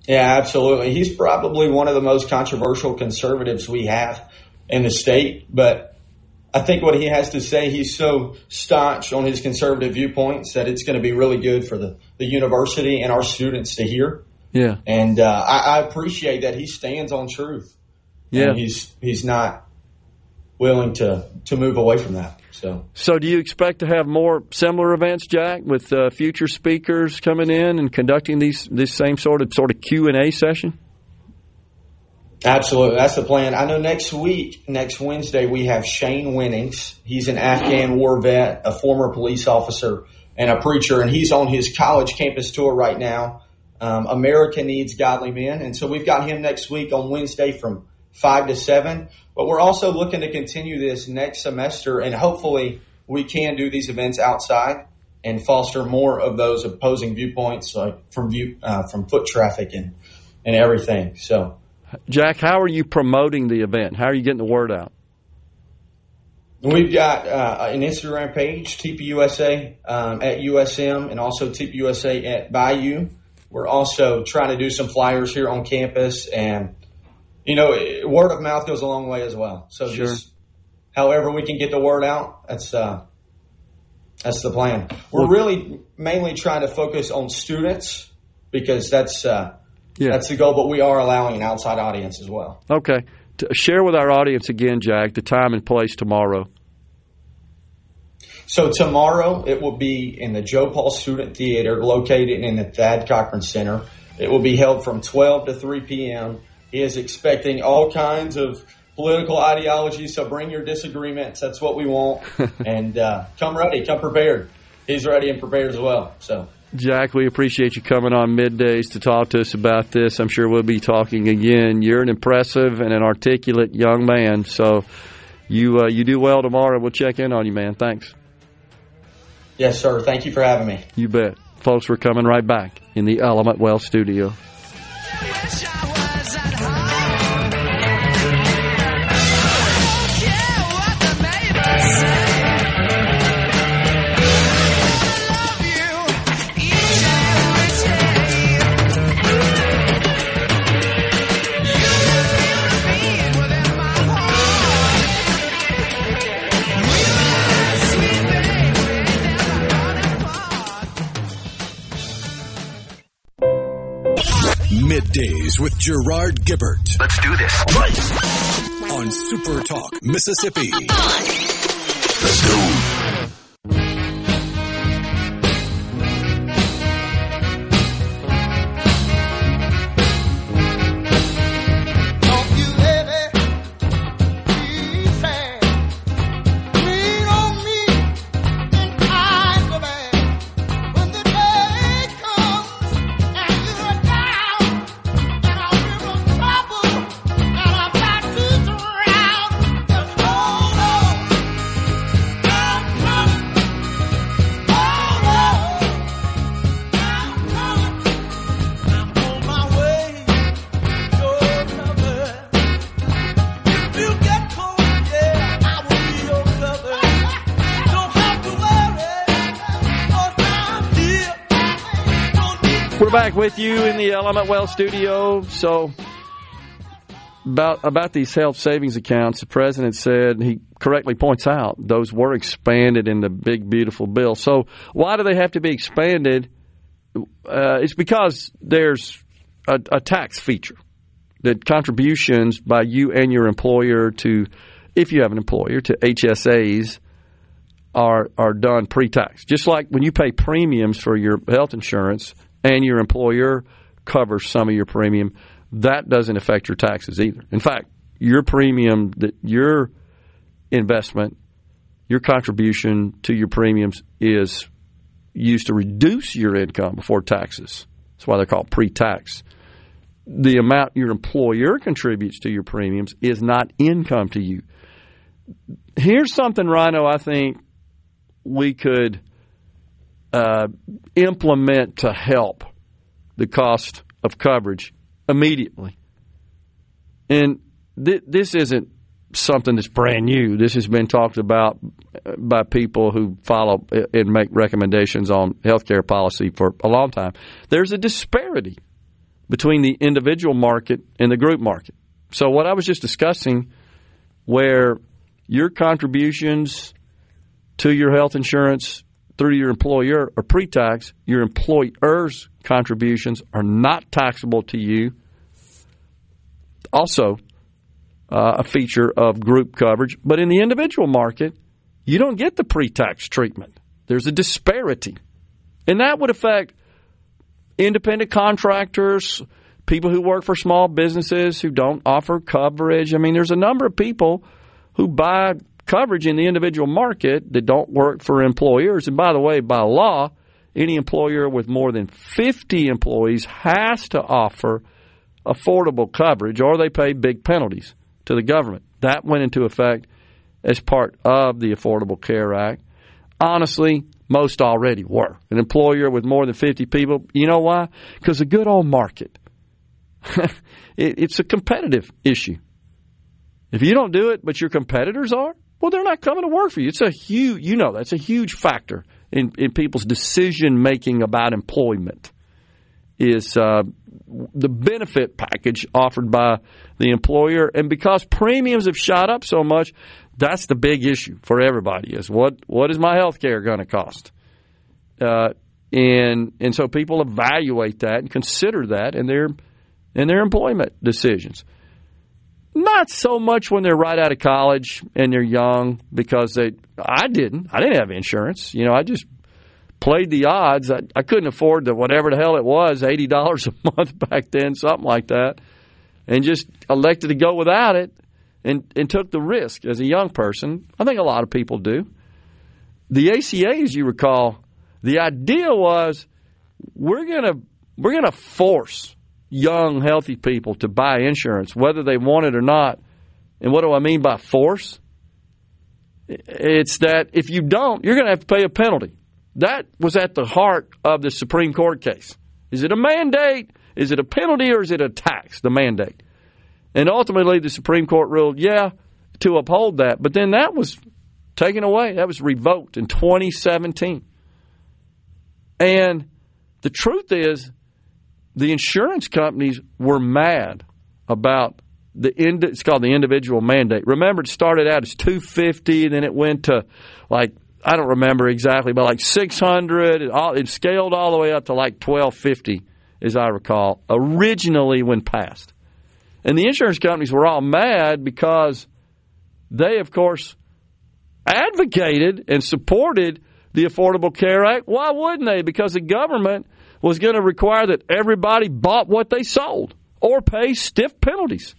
Yeah, absolutely. He's probably one of the most controversial conservatives we have in the state, but I think what he has to say, he's so staunch on his conservative viewpoints that it's going to be really good for the university and our students to hear. Yeah. And I appreciate that he stands on truth. Yeah. And he's not willing to move away from that. So do you expect to have more similar events, Jack, with future speakers coming in and conducting this same sort of Q&A session? Absolutely. That's the plan. I know next Wednesday, we have Shane Winnings. He's an Afghan war vet, a former police officer, and a preacher, and he's on his college campus tour right now. America Needs Godly Men. And so we've got him next week on Wednesday from 5 to 7. But we're also looking to continue this next semester, and hopefully we can do these events outside and foster more of those opposing viewpoints, like from foot traffic and everything. So, Jack, how are you promoting the event? How are you getting the word out? We've got an Instagram page, TPUSA at USM, and also TPUSA at Bayou. We're also trying to do some flyers here on campus, and word of mouth goes a long way as well. So sure. Just however we can get the word out, that's the plan. We're really mainly trying to focus on students because that's the goal, but we are allowing an outside audience as well. Okay. Share with our audience again, Jack, the time and place tomorrow. So tomorrow it will be in the Joe Paul Student Theater located in the Thad Cochran Center. It will be held from 12 to 3 p.m. He is expecting all kinds of political ideologies, so bring your disagreements. That's what we want. And come ready, come prepared. He's ready and prepared as well. So, Jack, we appreciate you coming on Middays to talk to us about this. I'm sure we'll be talking again. You're an impressive and an articulate young man, so you do well tomorrow. We'll check in on you, man. Thanks. Yes, sir. Thank you for having me. You bet. Folks, we're coming right back in the Element Wealth studio. Middays with Gerard Gibbert. Let's do this. On Super Talk, Mississippi. Let's go. Back with you in the Element Wealth studio. So about these health savings accounts, the president said, he correctly points out, those were expanded in the big, beautiful bill. So why do they have to be expanded? It's because there's a tax feature that contributions by you and your employer to, if you have an employer, to HSAs are done pre-tax. Just like when you pay premiums for your health insurance and your employer covers some of your premium, that doesn't affect your taxes either. In fact, your premium, your investment, your contribution to your premiums is used to reduce your income before taxes. That's why they're called pre-tax. The amount your employer contributes to your premiums is not income to you. Here's something, Rhino, I think we could implement to help the cost of coverage immediately. And this isn't something that's brand new. This has been talked about by people who follow and make recommendations on healthcare policy for a long time. There's a disparity between the individual market and the group market. So what I was just discussing, where your contributions to your health insurance through your employer are pre-tax, your employer's contributions are not taxable to you. Also, a feature of group coverage. But in the individual market, you don't get the pre-tax treatment. There's a disparity. And that would affect independent contractors, people who work for small businesses who don't offer coverage. I mean, there's a number of people who buy coverage in the individual market that don't work for employers. And by the way, by law, any employer with more than 50 employees has to offer affordable coverage, or they pay big penalties to the government. That went into effect as part of the Affordable Care Act. Honestly, most already were. An employer with more than 50 people, you know why? Because a good old market. It's a competitive issue. If you don't do it, but your competitors are, well, they're not coming to work for you. It's a huge, that's a huge factor in people's decision making about employment. Is the benefit package offered by the employer, and because premiums have shot up so much, that's the big issue for everybody. Is what is my health care going to cost? And so people evaluate that and consider that in their employment decisions. Not so much when they're right out of college and they're young, because I didn't have insurance. I just played the odds. I couldn't afford whatever the hell it was, $80 a month back then, something like that, and just elected to go without it and took the risk as a young person. I think a lot of people do. The ACA, as you recall, the idea was we're gonna force young, healthy people to buy insurance, whether they want it or not. And what do I mean by force? It's that if you don't, you're going to have to pay a penalty. That was at the heart of the Supreme Court case. Is it a mandate? Is it a penalty? Or is it a tax, the mandate? And ultimately, the Supreme Court ruled, to uphold that. But then that was taken away. That was revoked in 2017. And the truth is, the insurance companies were mad about it's called the individual mandate. Remember, it started out as $250, then it went to I don't remember exactly, but $600. It scaled all the way up to $1,250, as I recall, originally when passed. And the insurance companies were all mad because they, of course, advocated and supported the Affordable Care Act. Why wouldn't they? Because the government was going to require that everybody bought what they sold or pay stiff penalties.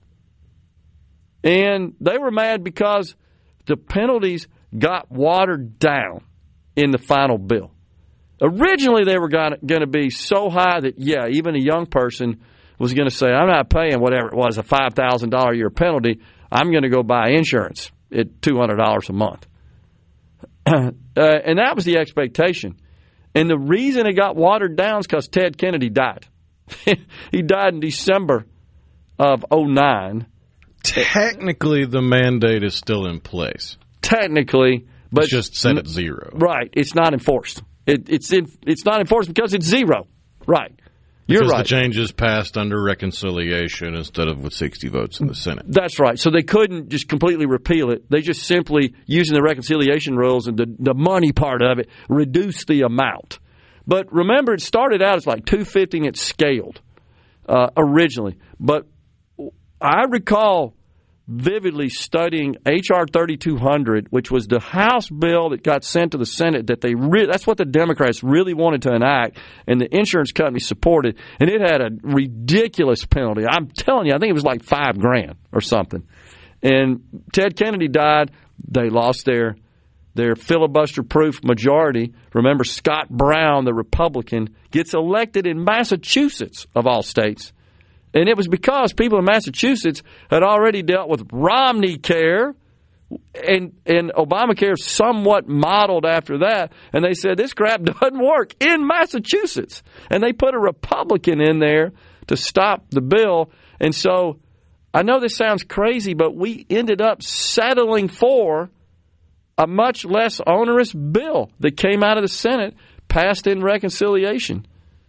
And they were mad because the penalties got watered down in the final bill. Originally, they were going to be so high that, even a young person was going to say, I'm not paying whatever it was, a $5,000 a year penalty. I'm going to go buy insurance at $200 a month. And that was the expectation. And the reason it got watered down is because Ted Kennedy died. He died in December of 2009. Technically, the mandate is still in place. Technically, but it's just set at zero. Right. It's not enforced. It's not enforced because it's zero. Right. You're because right. The changes passed under reconciliation instead of with 60 votes in the Senate. That's right. So they couldn't just completely repeal it. They just simply, using the reconciliation rules and the money part of it, reduced the amount. But remember, it started out as $250 and it scaled originally. But I recall vividly studying H.R. 3200, which was the House bill that got sent to the Senate that that's what the Democrats really wanted to enact, and the insurance company supported, and it had a ridiculous penalty. I'm telling you, I think it was $5,000 or something. And Ted Kennedy died. They lost their filibuster-proof majority. Remember, Scott Brown, the Republican, gets elected in Massachusetts, of all states. And it was because people in Massachusetts had already dealt with Romney Care, and Obamacare somewhat modeled after that. And they said, this crap doesn't work in Massachusetts. And they put a Republican in there to stop the bill. And so I know this sounds crazy, but we ended up settling for a much less onerous bill that came out of the Senate, passed in reconciliation.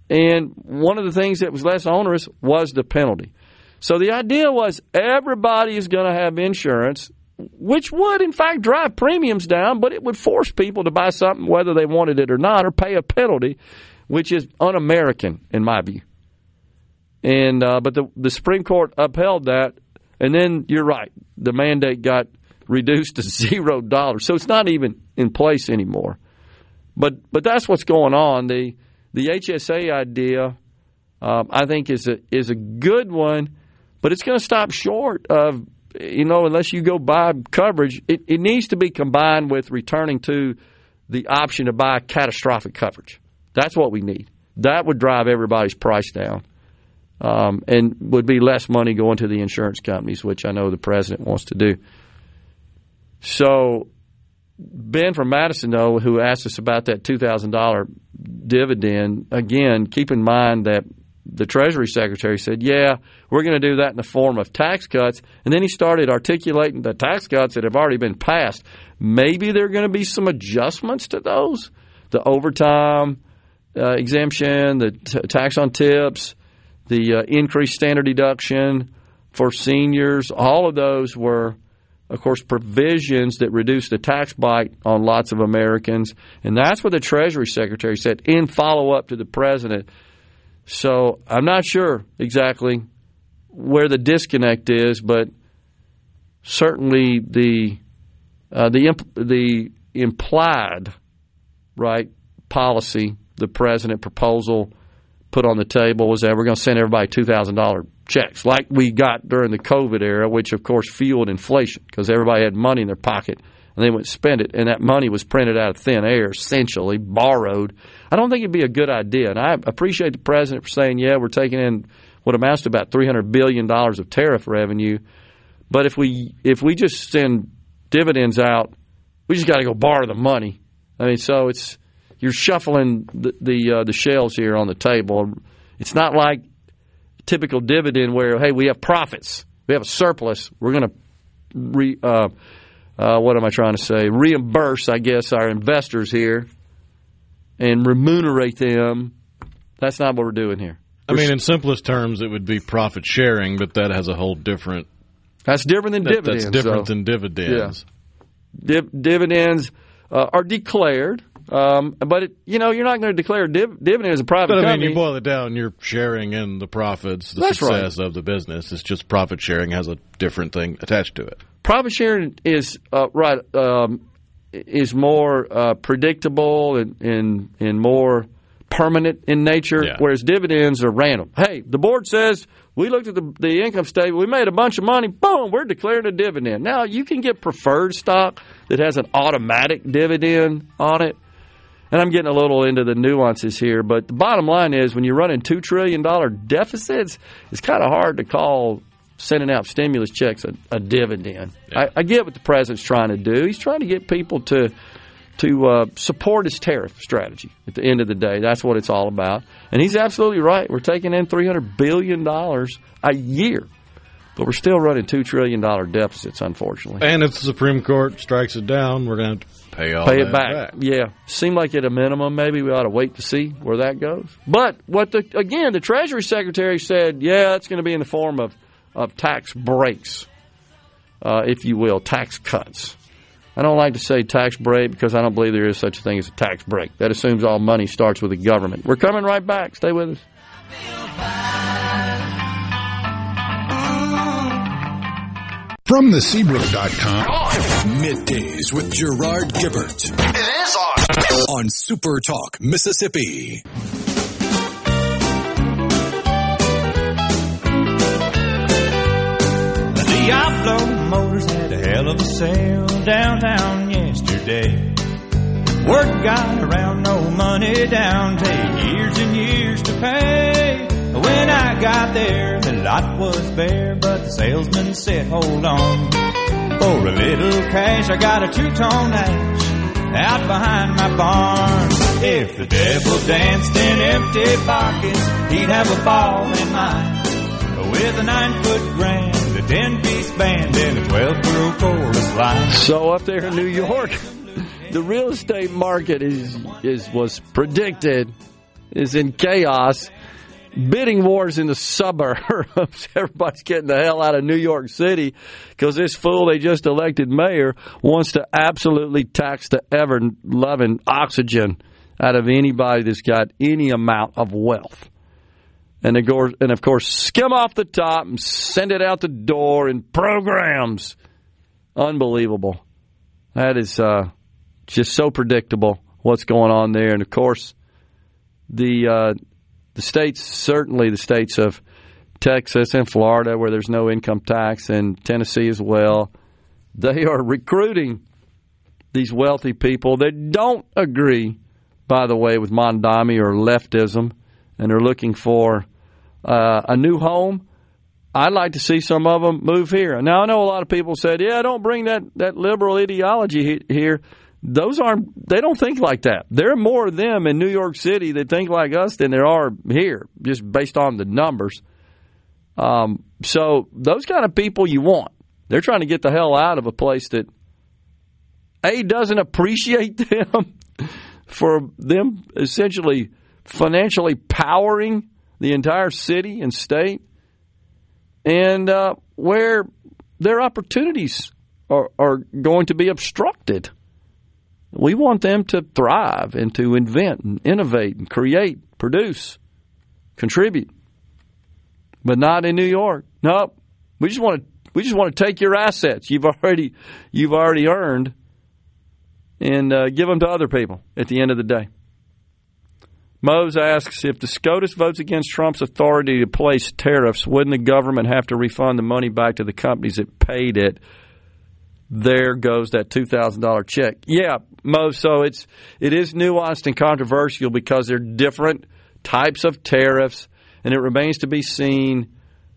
And one of the things that was less onerous was the penalty. So the idea was everybody is going to have insurance, which would, in fact, drive premiums down, but it would force people to buy something whether they wanted it or not or pay a penalty, which is un-American in my view. And but the Supreme Court upheld that, and then you're right, the mandate got reduced to $0. So it's not even in place anymore. But that's what's going on. The HSA idea, I think, is a good one, but it's going to stop short of, unless you go buy coverage. It needs to be combined with returning to the option to buy catastrophic coverage. That's what we need. That would drive everybody's price down, and would be less money going to the insurance companies, which I know the president wants to do. So Ben from Madison, though, who asked us about that $2,000 dividend, again, keep in mind that the Treasury Secretary said, yeah, we're going to do that in the form of tax cuts. And then he started articulating the tax cuts that have already been passed. Maybe there are going to be some adjustments to those. The overtime exemption, the tax on tips, the increased standard deduction for seniors, all of those were, of course, provisions that reduce the tax bite on lots of Americans. And that's what the Treasury Secretary said in follow-up to the president. So I'm not sure exactly where the disconnect is, but certainly the implied policy, the president proposal put on the table was that we're going to send everybody $2,000 checks like we got during the COVID era, which of course fueled inflation because everybody had money in their pocket and they went spend it, and that money was printed out of thin air, essentially borrowed. I don't think it'd be a good idea, and I appreciate the president for saying, yeah, we're taking in what amounts to about $300 billion of tariff revenue, but if we just send dividends out, we just got to go borrow the money. I mean, so you're shuffling the shells here on the table. It's not like typical dividend where, hey, we have profits, we have a surplus, we're going to reimburse, I guess, our investors here and remunerate them. That's not what we're doing here. In simplest terms, it would be profit sharing, but that has a whole different. That's different than dividends. That's different than dividends. Yeah. Dividends are declared. But you're not going to declare a dividend as a private company. You boil it down, you're sharing in the profits, the success of the business. It's just profit sharing has a different thing attached to it. Profit sharing is is more predictable and more permanent in nature, whereas dividends are random. Hey, the board says we looked at the income statement, we made a bunch of money, boom, we're declaring a dividend. Now, you can get preferred stock that has an automatic dividend on it. And I'm getting a little into the nuances here, but the bottom line is when you're running $2 trillion deficits, it's kind of hard to call sending out stimulus checks a dividend. Yeah. I get what the president's trying to do. He's trying to get people to support his tariff strategy at the end of the day. That's what it's all about. And he's absolutely right. We're taking in $300 billion a year, but we're still running $2 trillion deficits, unfortunately. And if the Supreme Court strikes it down, we're going to have to pay it back. Yeah. Seemed like at a minimum, maybe we ought to wait to see where that goes. But the Treasury Secretary said, that's going to be in the form of tax breaks, if you will, tax cuts. I don't like to say tax break because I don't believe there is such a thing as a tax break. That assumes all money starts with the government. We're coming right back. Stay with us. From theSeabrook.com. Middays with Gerard Gibbert. It is on Super Talk, Mississippi. Diablo Motors had a hell of a sale downtown yesterday. Word got around, no money down, take years and years to pay. When I got there, the lot was bare, but the salesman said, hold on. For a little cash, I got a two-tone hatch out behind my barn. If the devil danced in empty pockets, he'd have a ball in mine. With a 9-foot grand, a 10-piece band, and a 12-girl chorus line. So up there in New York, the real estate market was predicted is in chaos. Bidding wars in the suburbs. Everybody's getting the hell out of New York City because this fool they just elected mayor wants to absolutely tax the ever-loving oxygen out of anybody that's got any amount of wealth. And of course, skim off the top and send it out the door in programs. Unbelievable. That is just so predictable what's going on there. And, of course, the states, certainly the states of Texas and Florida where there's no income tax, and Tennessee as well, they are recruiting these wealthy people that don't agree, by the way, with Mondami or leftism, and are looking for a new home. I'd like to see some of them move here. Now, I know a lot of people said, yeah, don't bring that liberal ideology here. They don't think like that. There are more of them in New York City that think like us than there are here, just based on the numbers. So those kind of people you want. They're trying to get the hell out of a place that, A, doesn't appreciate them for them essentially financially powering the entire city and state, and where their opportunities are going to be obstructed. We want them to thrive and to invent and innovate and create, produce, contribute, but not in New York. Nope. We just want to take your assets you've already earned and give them to other people at the end of the day. Mose asks, if the SCOTUS votes against Trump's authority to place tariffs, wouldn't the government have to refund the money back to the companies that paid it? There goes that $2,000 check. Yeah, Mose, so it is nuanced and controversial because there are different types of tariffs, and it remains to be seen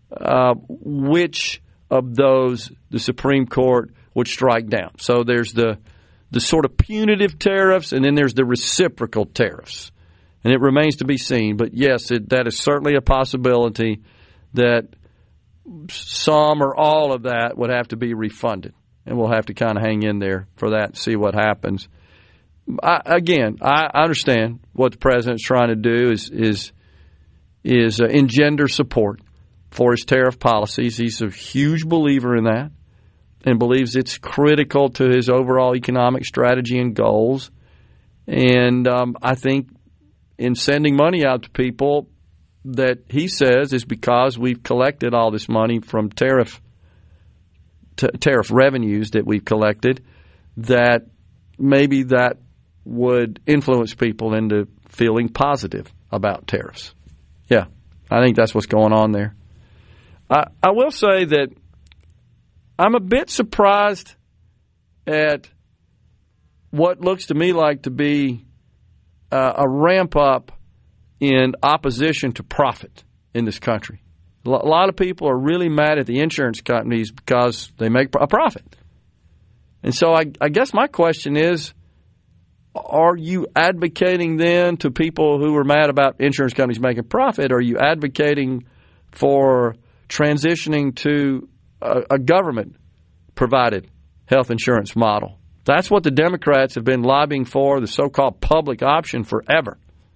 which of those the Supreme Court would strike down. So there's the sort of punitive tariffs, and then there's the reciprocal tariffs. And it remains to be seen. But, yes, that is certainly a possibility that some or all of that would have to be refunded. And we'll have to kind of hang in there for that and see what happens. I understand what the president's trying to do is engender support for his tariff policies. He's a huge believer in that and believes it's critical to his overall economic strategy and goals. And I think in sending money out to people that he says is because we've collected all this money from tariff revenues that we've collected, that maybe that would influence people into feeling positive about tariffs. Yeah, I think that's what's going on there. I will say that I'm a bit surprised at what looks to me like to be a ramp up in opposition to profit in this country. A lot of people are really mad at the insurance companies because they make a profit. And so I guess my question is, are you advocating then to people who are mad about insurance companies making profit? Are you advocating for transitioning to a government-provided health insurance model? That's what the Democrats have been lobbying for, the so-called public option, forever.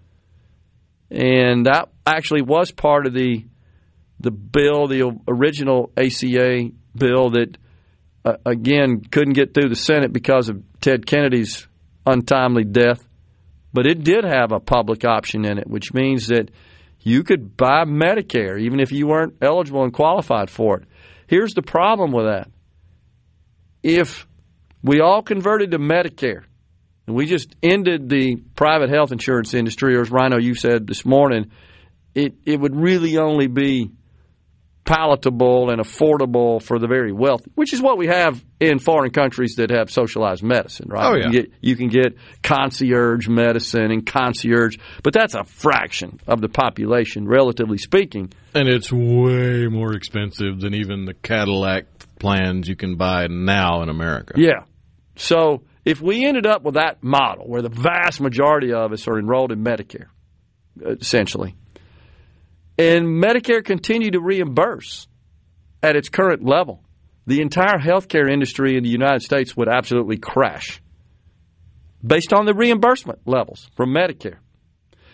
And that actually was part of the bill, the original ACA bill that, again, couldn't get through the Senate because of Ted Kennedy's untimely death. But it did have a public option in it, which means that you could buy Medicare even if you weren't eligible and qualified for it. Here's the problem with that. If we all converted to Medicare and we just ended the private health insurance industry, or as Rhino, you said this morning, it would really only be palatable and affordable for the very wealthy, which is what we have in foreign countries that have socialized medicine, right? Oh, yeah. You can get concierge medicine and concierge, but that's a fraction of the population, relatively speaking. And it's way more expensive than even the Cadillac plans you can buy now in America. Yeah. So if we ended up with that model where the vast majority of us are enrolled in Medicare, essentially, and Medicare continued to reimburse at its current level, the entire healthcare industry in the United States would absolutely crash based on the reimbursement levels from Medicare.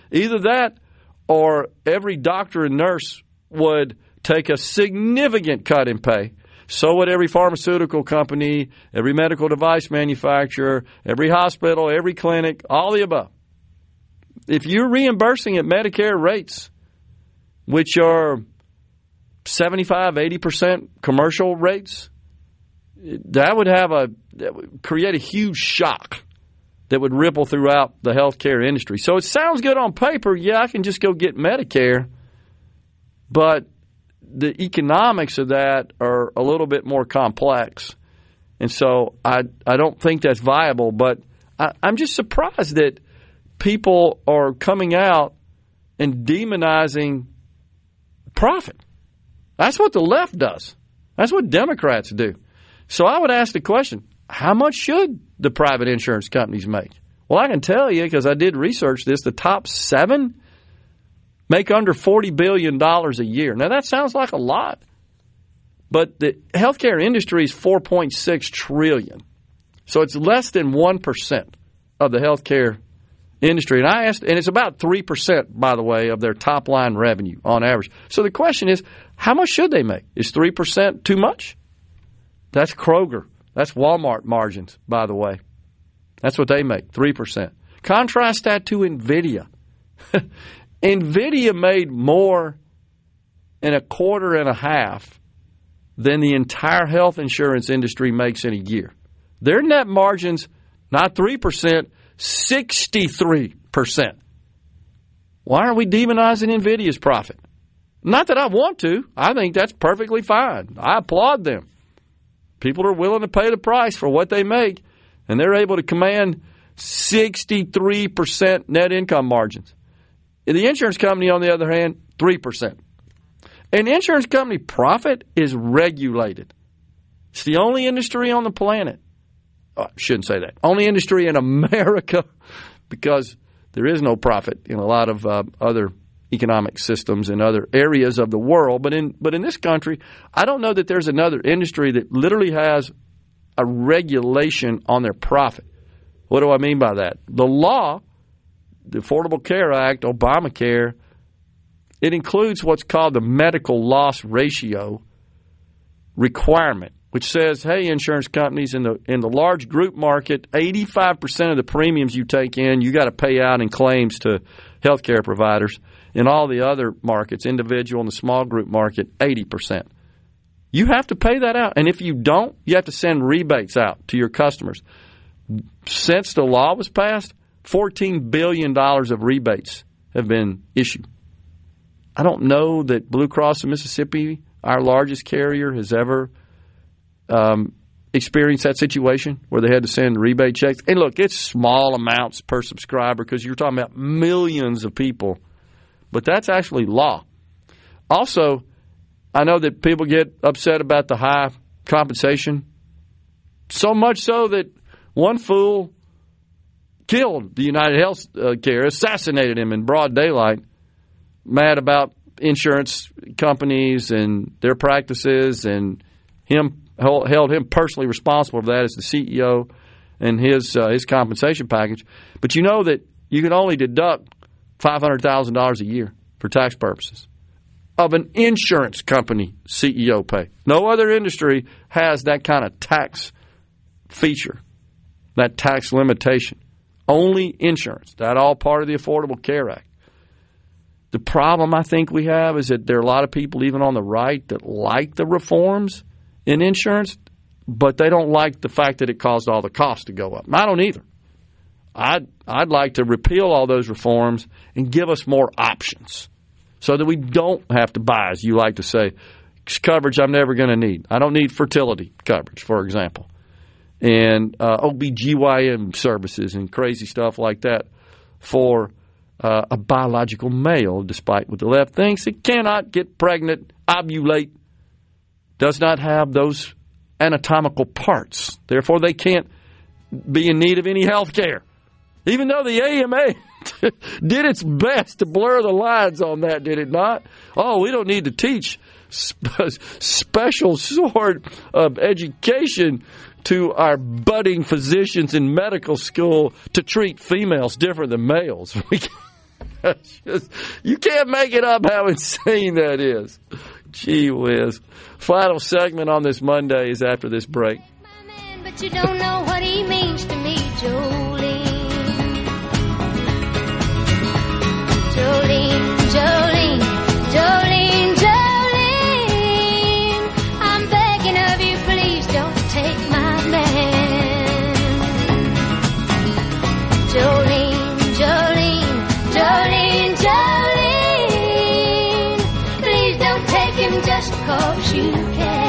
Either that or every doctor and nurse would take a significant cut in pay. So would every pharmaceutical company, every medical device manufacturer, every hospital, every clinic, all the above. If you're reimbursing at Medicare rates, which are 75, 80% commercial rates, that would create a huge shock that would ripple throughout the healthcare industry. So it sounds good on paper. Yeah, I can just go get Medicare, but the economics of that are a little bit more complex. And so I don't think that's viable, but I'm just surprised that people are coming out and demonizing profit. That's what the left does. That's what Democrats do. So I would ask the question, how much should the private insurance companies make? Well, I can tell you, because I did research this, the top 7 make under $40 billion a year. Now, that sounds like a lot, but the healthcare industry is $4.6 trillion. So it's less than 1% of the healthcare industry. And I asked, and it's about 3%, by the way, of their top line revenue on average. So the question is, how much should they make? Is 3% too much? That's Kroger. That's Walmart margins, by the way. That's what they make, 3%. Contrast that to NVIDIA. NVIDIA made more in a quarter and a half than the entire health insurance industry makes in a year. Their net margins, not 3%, 63%. Why are we demonizing NVIDIA's profit? Not that I want to. I think that's perfectly fine. I applaud them. People are willing to pay the price for what they make, and they're able to command 63% net income margins. The insurance company, on the other hand, 3%. An insurance company profit is regulated. It's the only industry on the planet. Oh, I shouldn't say that. Only industry in America, because there is no profit in a lot of other economic systems in other areas of the world. But in this country, I don't know that there's another industry that literally has a regulation on their profit. What do I mean by that? The law, the Affordable Care Act, Obamacare, it includes what's called the medical loss ratio requirement, which says, hey, insurance companies in the large group market, 85% of the premiums you take in, you got to pay out in claims to healthcare providers. In all the other markets, individual and the small group market, 80%. You have to pay that out. And if you don't, you have to send rebates out to your customers. Since the law was passed, $14 billion of rebates have been issued. I don't know that Blue Cross of Mississippi, our largest carrier, has ever experienced that situation where they had to send rebate checks. And look, it's small amounts per subscriber because you're talking about millions of people. But that's actually law. Also, I know that people get upset about the high compensation, so much so that one fool killed the United Health Care, assassinated him in broad daylight, mad about insurance companies and their practices, and held him personally responsible for that as the CEO and his compensation package. But you know that you can only deduct $500,000 a year for tax purposes of an insurance company CEO pay. No other industry has that kind of tax feature, that tax limitation. Only insurance. That all part of the Affordable Care Act. The problem I think we have is that there are a lot of people, even on the right, that like the reforms in insurance, but they don't like the fact that it caused all the costs to go up. I don't either. I'd like to repeal all those reforms and give us more options so that we don't have to buy, as you like to say, coverage I'm never going to need. I don't need fertility coverage, for example, and OBGYN services and crazy stuff like that for a biological male, despite what the left thinks. It cannot get pregnant, ovulate, does not have those anatomical parts. Therefore, they can't be in need of any health care. Even though the AMA did its best to blur the lines on that, did it not? Oh, we don't need to teach special sort of education to our budding physicians in medical school to treat females different than males. You can't make it up how insane that is. Gee whiz. Final segment on this Monday is after this break. But you don't know what he means to me, Jolene. Jolene, Jolene, Jolene, Jolene. I'm begging of you, please don't take my man. Jolene, Jolene, Jolene, Jolene. Please don't take him just 'cause you can.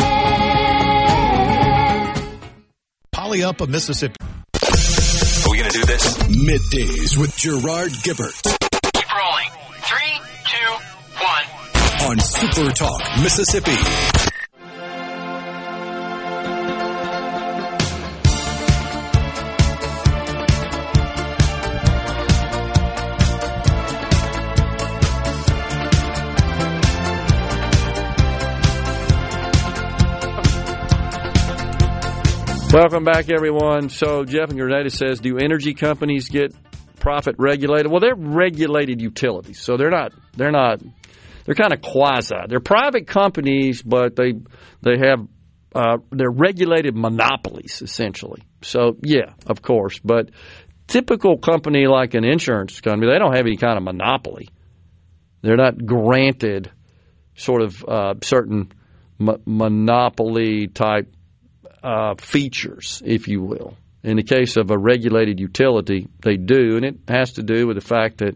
Up of Mississippi. Are we going to do this? Middays with Gerard Gibbert. Keep rolling. 3, 2, 1. On Super Talk, Mississippi. Welcome back, everyone. So Jeff in Grenada says, do energy companies get profit regulated? Well, they're regulated utilities, so they're kind of quasi. They're private companies, but they have they're regulated monopolies essentially. So yeah, of course, but typical company like an insurance company, they don't have any kind of monopoly. They're not granted sort of certain monopoly type features, if you will. In the case of a regulated utility, they do, and it has to do with the fact that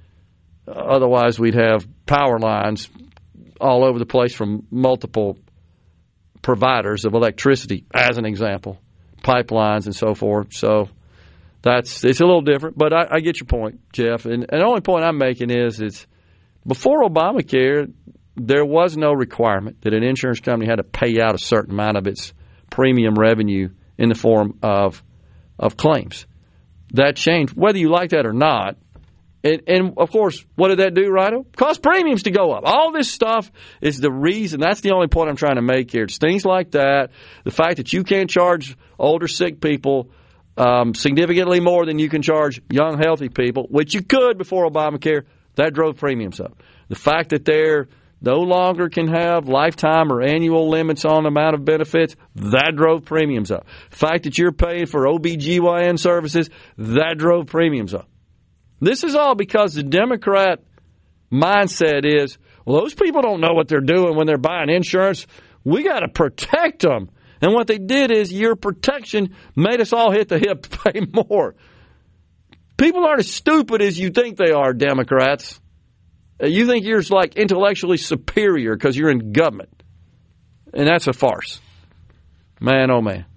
otherwise we'd have power lines all over the place from multiple providers of electricity, as an example, pipelines and so forth. So it's a little different, but I get your point, Jeff. And the only point I'm making is before Obamacare, there was no requirement that an insurance company had to pay out a certain amount of its premium revenue in the form of claims. That changed, whether you like that or not. And of course, what did that do, Rido? Caused premiums to go up. All this stuff is the reason. That's the only point I'm trying to make here. It's things like that. The fact that you can't charge older, sick people significantly more than you can charge young, healthy people, which you could before Obamacare, that drove premiums up. The fact that they're no longer can have lifetime or annual limits on the amount of benefits, that drove premiums up. The fact that you're paying for OBGYN services, that drove premiums up. This is all because the Democrat mindset is, well, those people don't know what they're doing when they're buying insurance. We got to protect them. And what they did is your protection made us all hit the hip to pay more. People aren't as stupid as you think they are, Democrats. You think you're like intellectually superior because you're in government. And that's a farce. Man, oh man.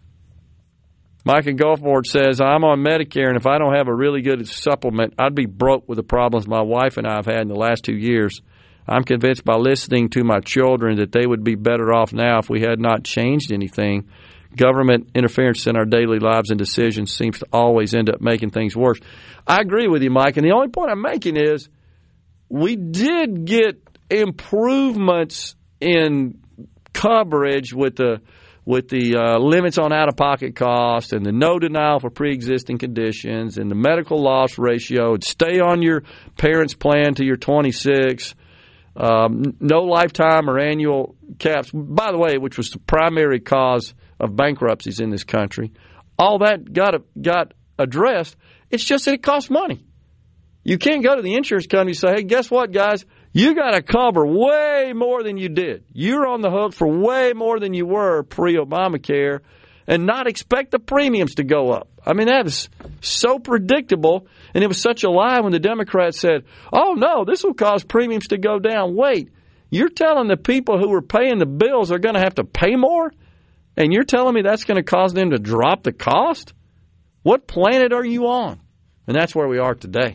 Mike in Gulfport says, I'm on Medicare, and if I don't have a really good supplement, I'd be broke with the problems my wife and I have had in the last 2 years. I'm convinced by listening to my children that they would be better off now if we had not changed anything. Government interference in our daily lives and decisions seems to always end up making things worse. I agree with you, Mike, and the only point I'm making is we did get improvements in coverage with the limits on out-of-pocket costs and the no denial for pre-existing conditions and the medical loss ratio and stay on your parents' plan till you're 26, no lifetime or annual caps, by the way, which was the primary cause of bankruptcies in this country. All that got addressed. It's just that it costs money. You can't go to the insurance company and say, hey, guess what, guys? You got to cover way more than you did. You're on the hook for way more than you were pre-Obamacare and not expect the premiums to go up. I mean, that is so predictable, and it was such a lie when the Democrats said, oh, no, this will cause premiums to go down. Wait, you're telling the people who are paying the bills are going to have to pay more, and you're telling me that's going to cause them to drop the cost? What planet are you on? And that's where we are today.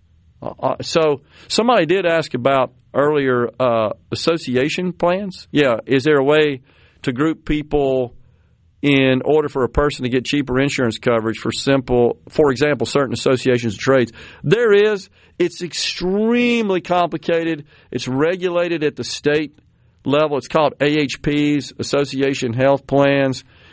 So somebody did ask about earlier association plans. Yeah, is there a way to group people in order for a person to get cheaper insurance coverage for example, certain associations of trades? There is. It's extremely complicated. It's regulated at the state level. It's called AHPs, Association Health Plans.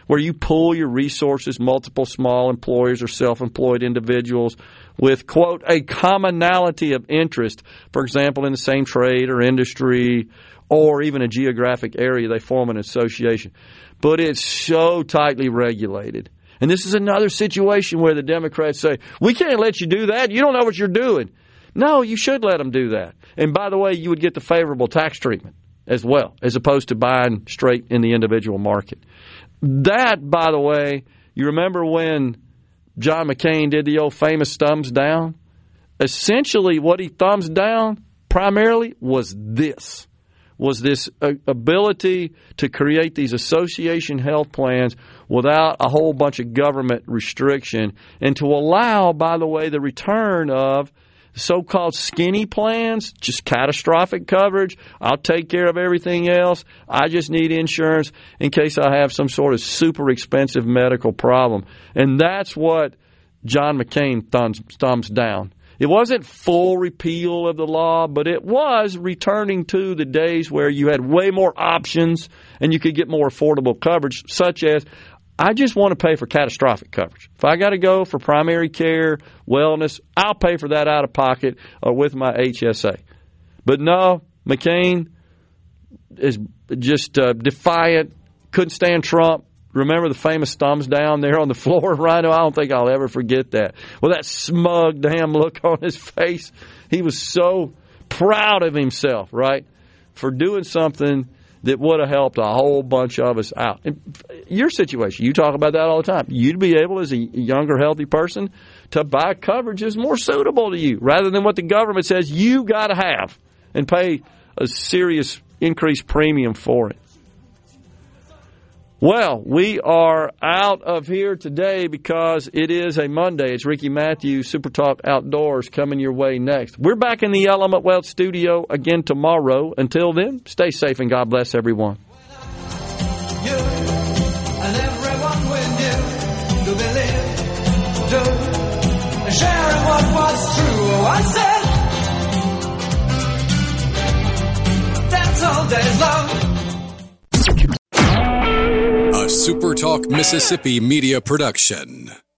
where you pool your resources, multiple small employers or self-employed individuals with, quote, a commonality of interest, for example, in the same trade or industry or even a geographic area, they form an association. But it's so tightly regulated. And this is another situation where the Democrats say, we can't let you do that. You don't know what you're doing. No, you should let them do that. And by the way, you would get the favorable tax treatment as well, as opposed to buying straight in the individual market. That, by the way, you remember when John McCain did the old famous thumbs down? Essentially, what he thumbs down primarily was this ability to create these association health plans without a whole bunch of government restriction, and to allow, by the way, the return of so-called skinny plans, just catastrophic coverage. I'll take care of everything else. I just need insurance in case I have some sort of super expensive medical problem. And that's what John McCain thumbs down. It wasn't full repeal of the law, but it was returning to the days where you had way more options and you could get more affordable coverage, such as, I just want to pay for catastrophic coverage. If I got to go for primary care, wellness, I'll pay for that out of pocket or with my HSA. But no, McCain is just defiant, couldn't stand Trump. Remember the famous thumbs down there on the floor, Rhino? I don't think I'll ever forget that. Well, that smug damn look on his face. He was so proud of himself, right, for doing something that would have helped a whole bunch of us out. In your situation, you talk about that all the time. You'd be able, as a younger, healthy person, to buy coverage that's more suitable to you, rather than what the government says you got to have and pay a serious increased premium for it. Well, we are out of here today because it is a Monday. It's Ricky Matthews, Super Talk Outdoors, coming your way next. We're back in the Element Wealth studio again tomorrow. Until then, stay safe and God bless everyone. You and everyone we knew to believe, to sharing what was true. I said, that's all days long. A SuperTalk Mississippi media production.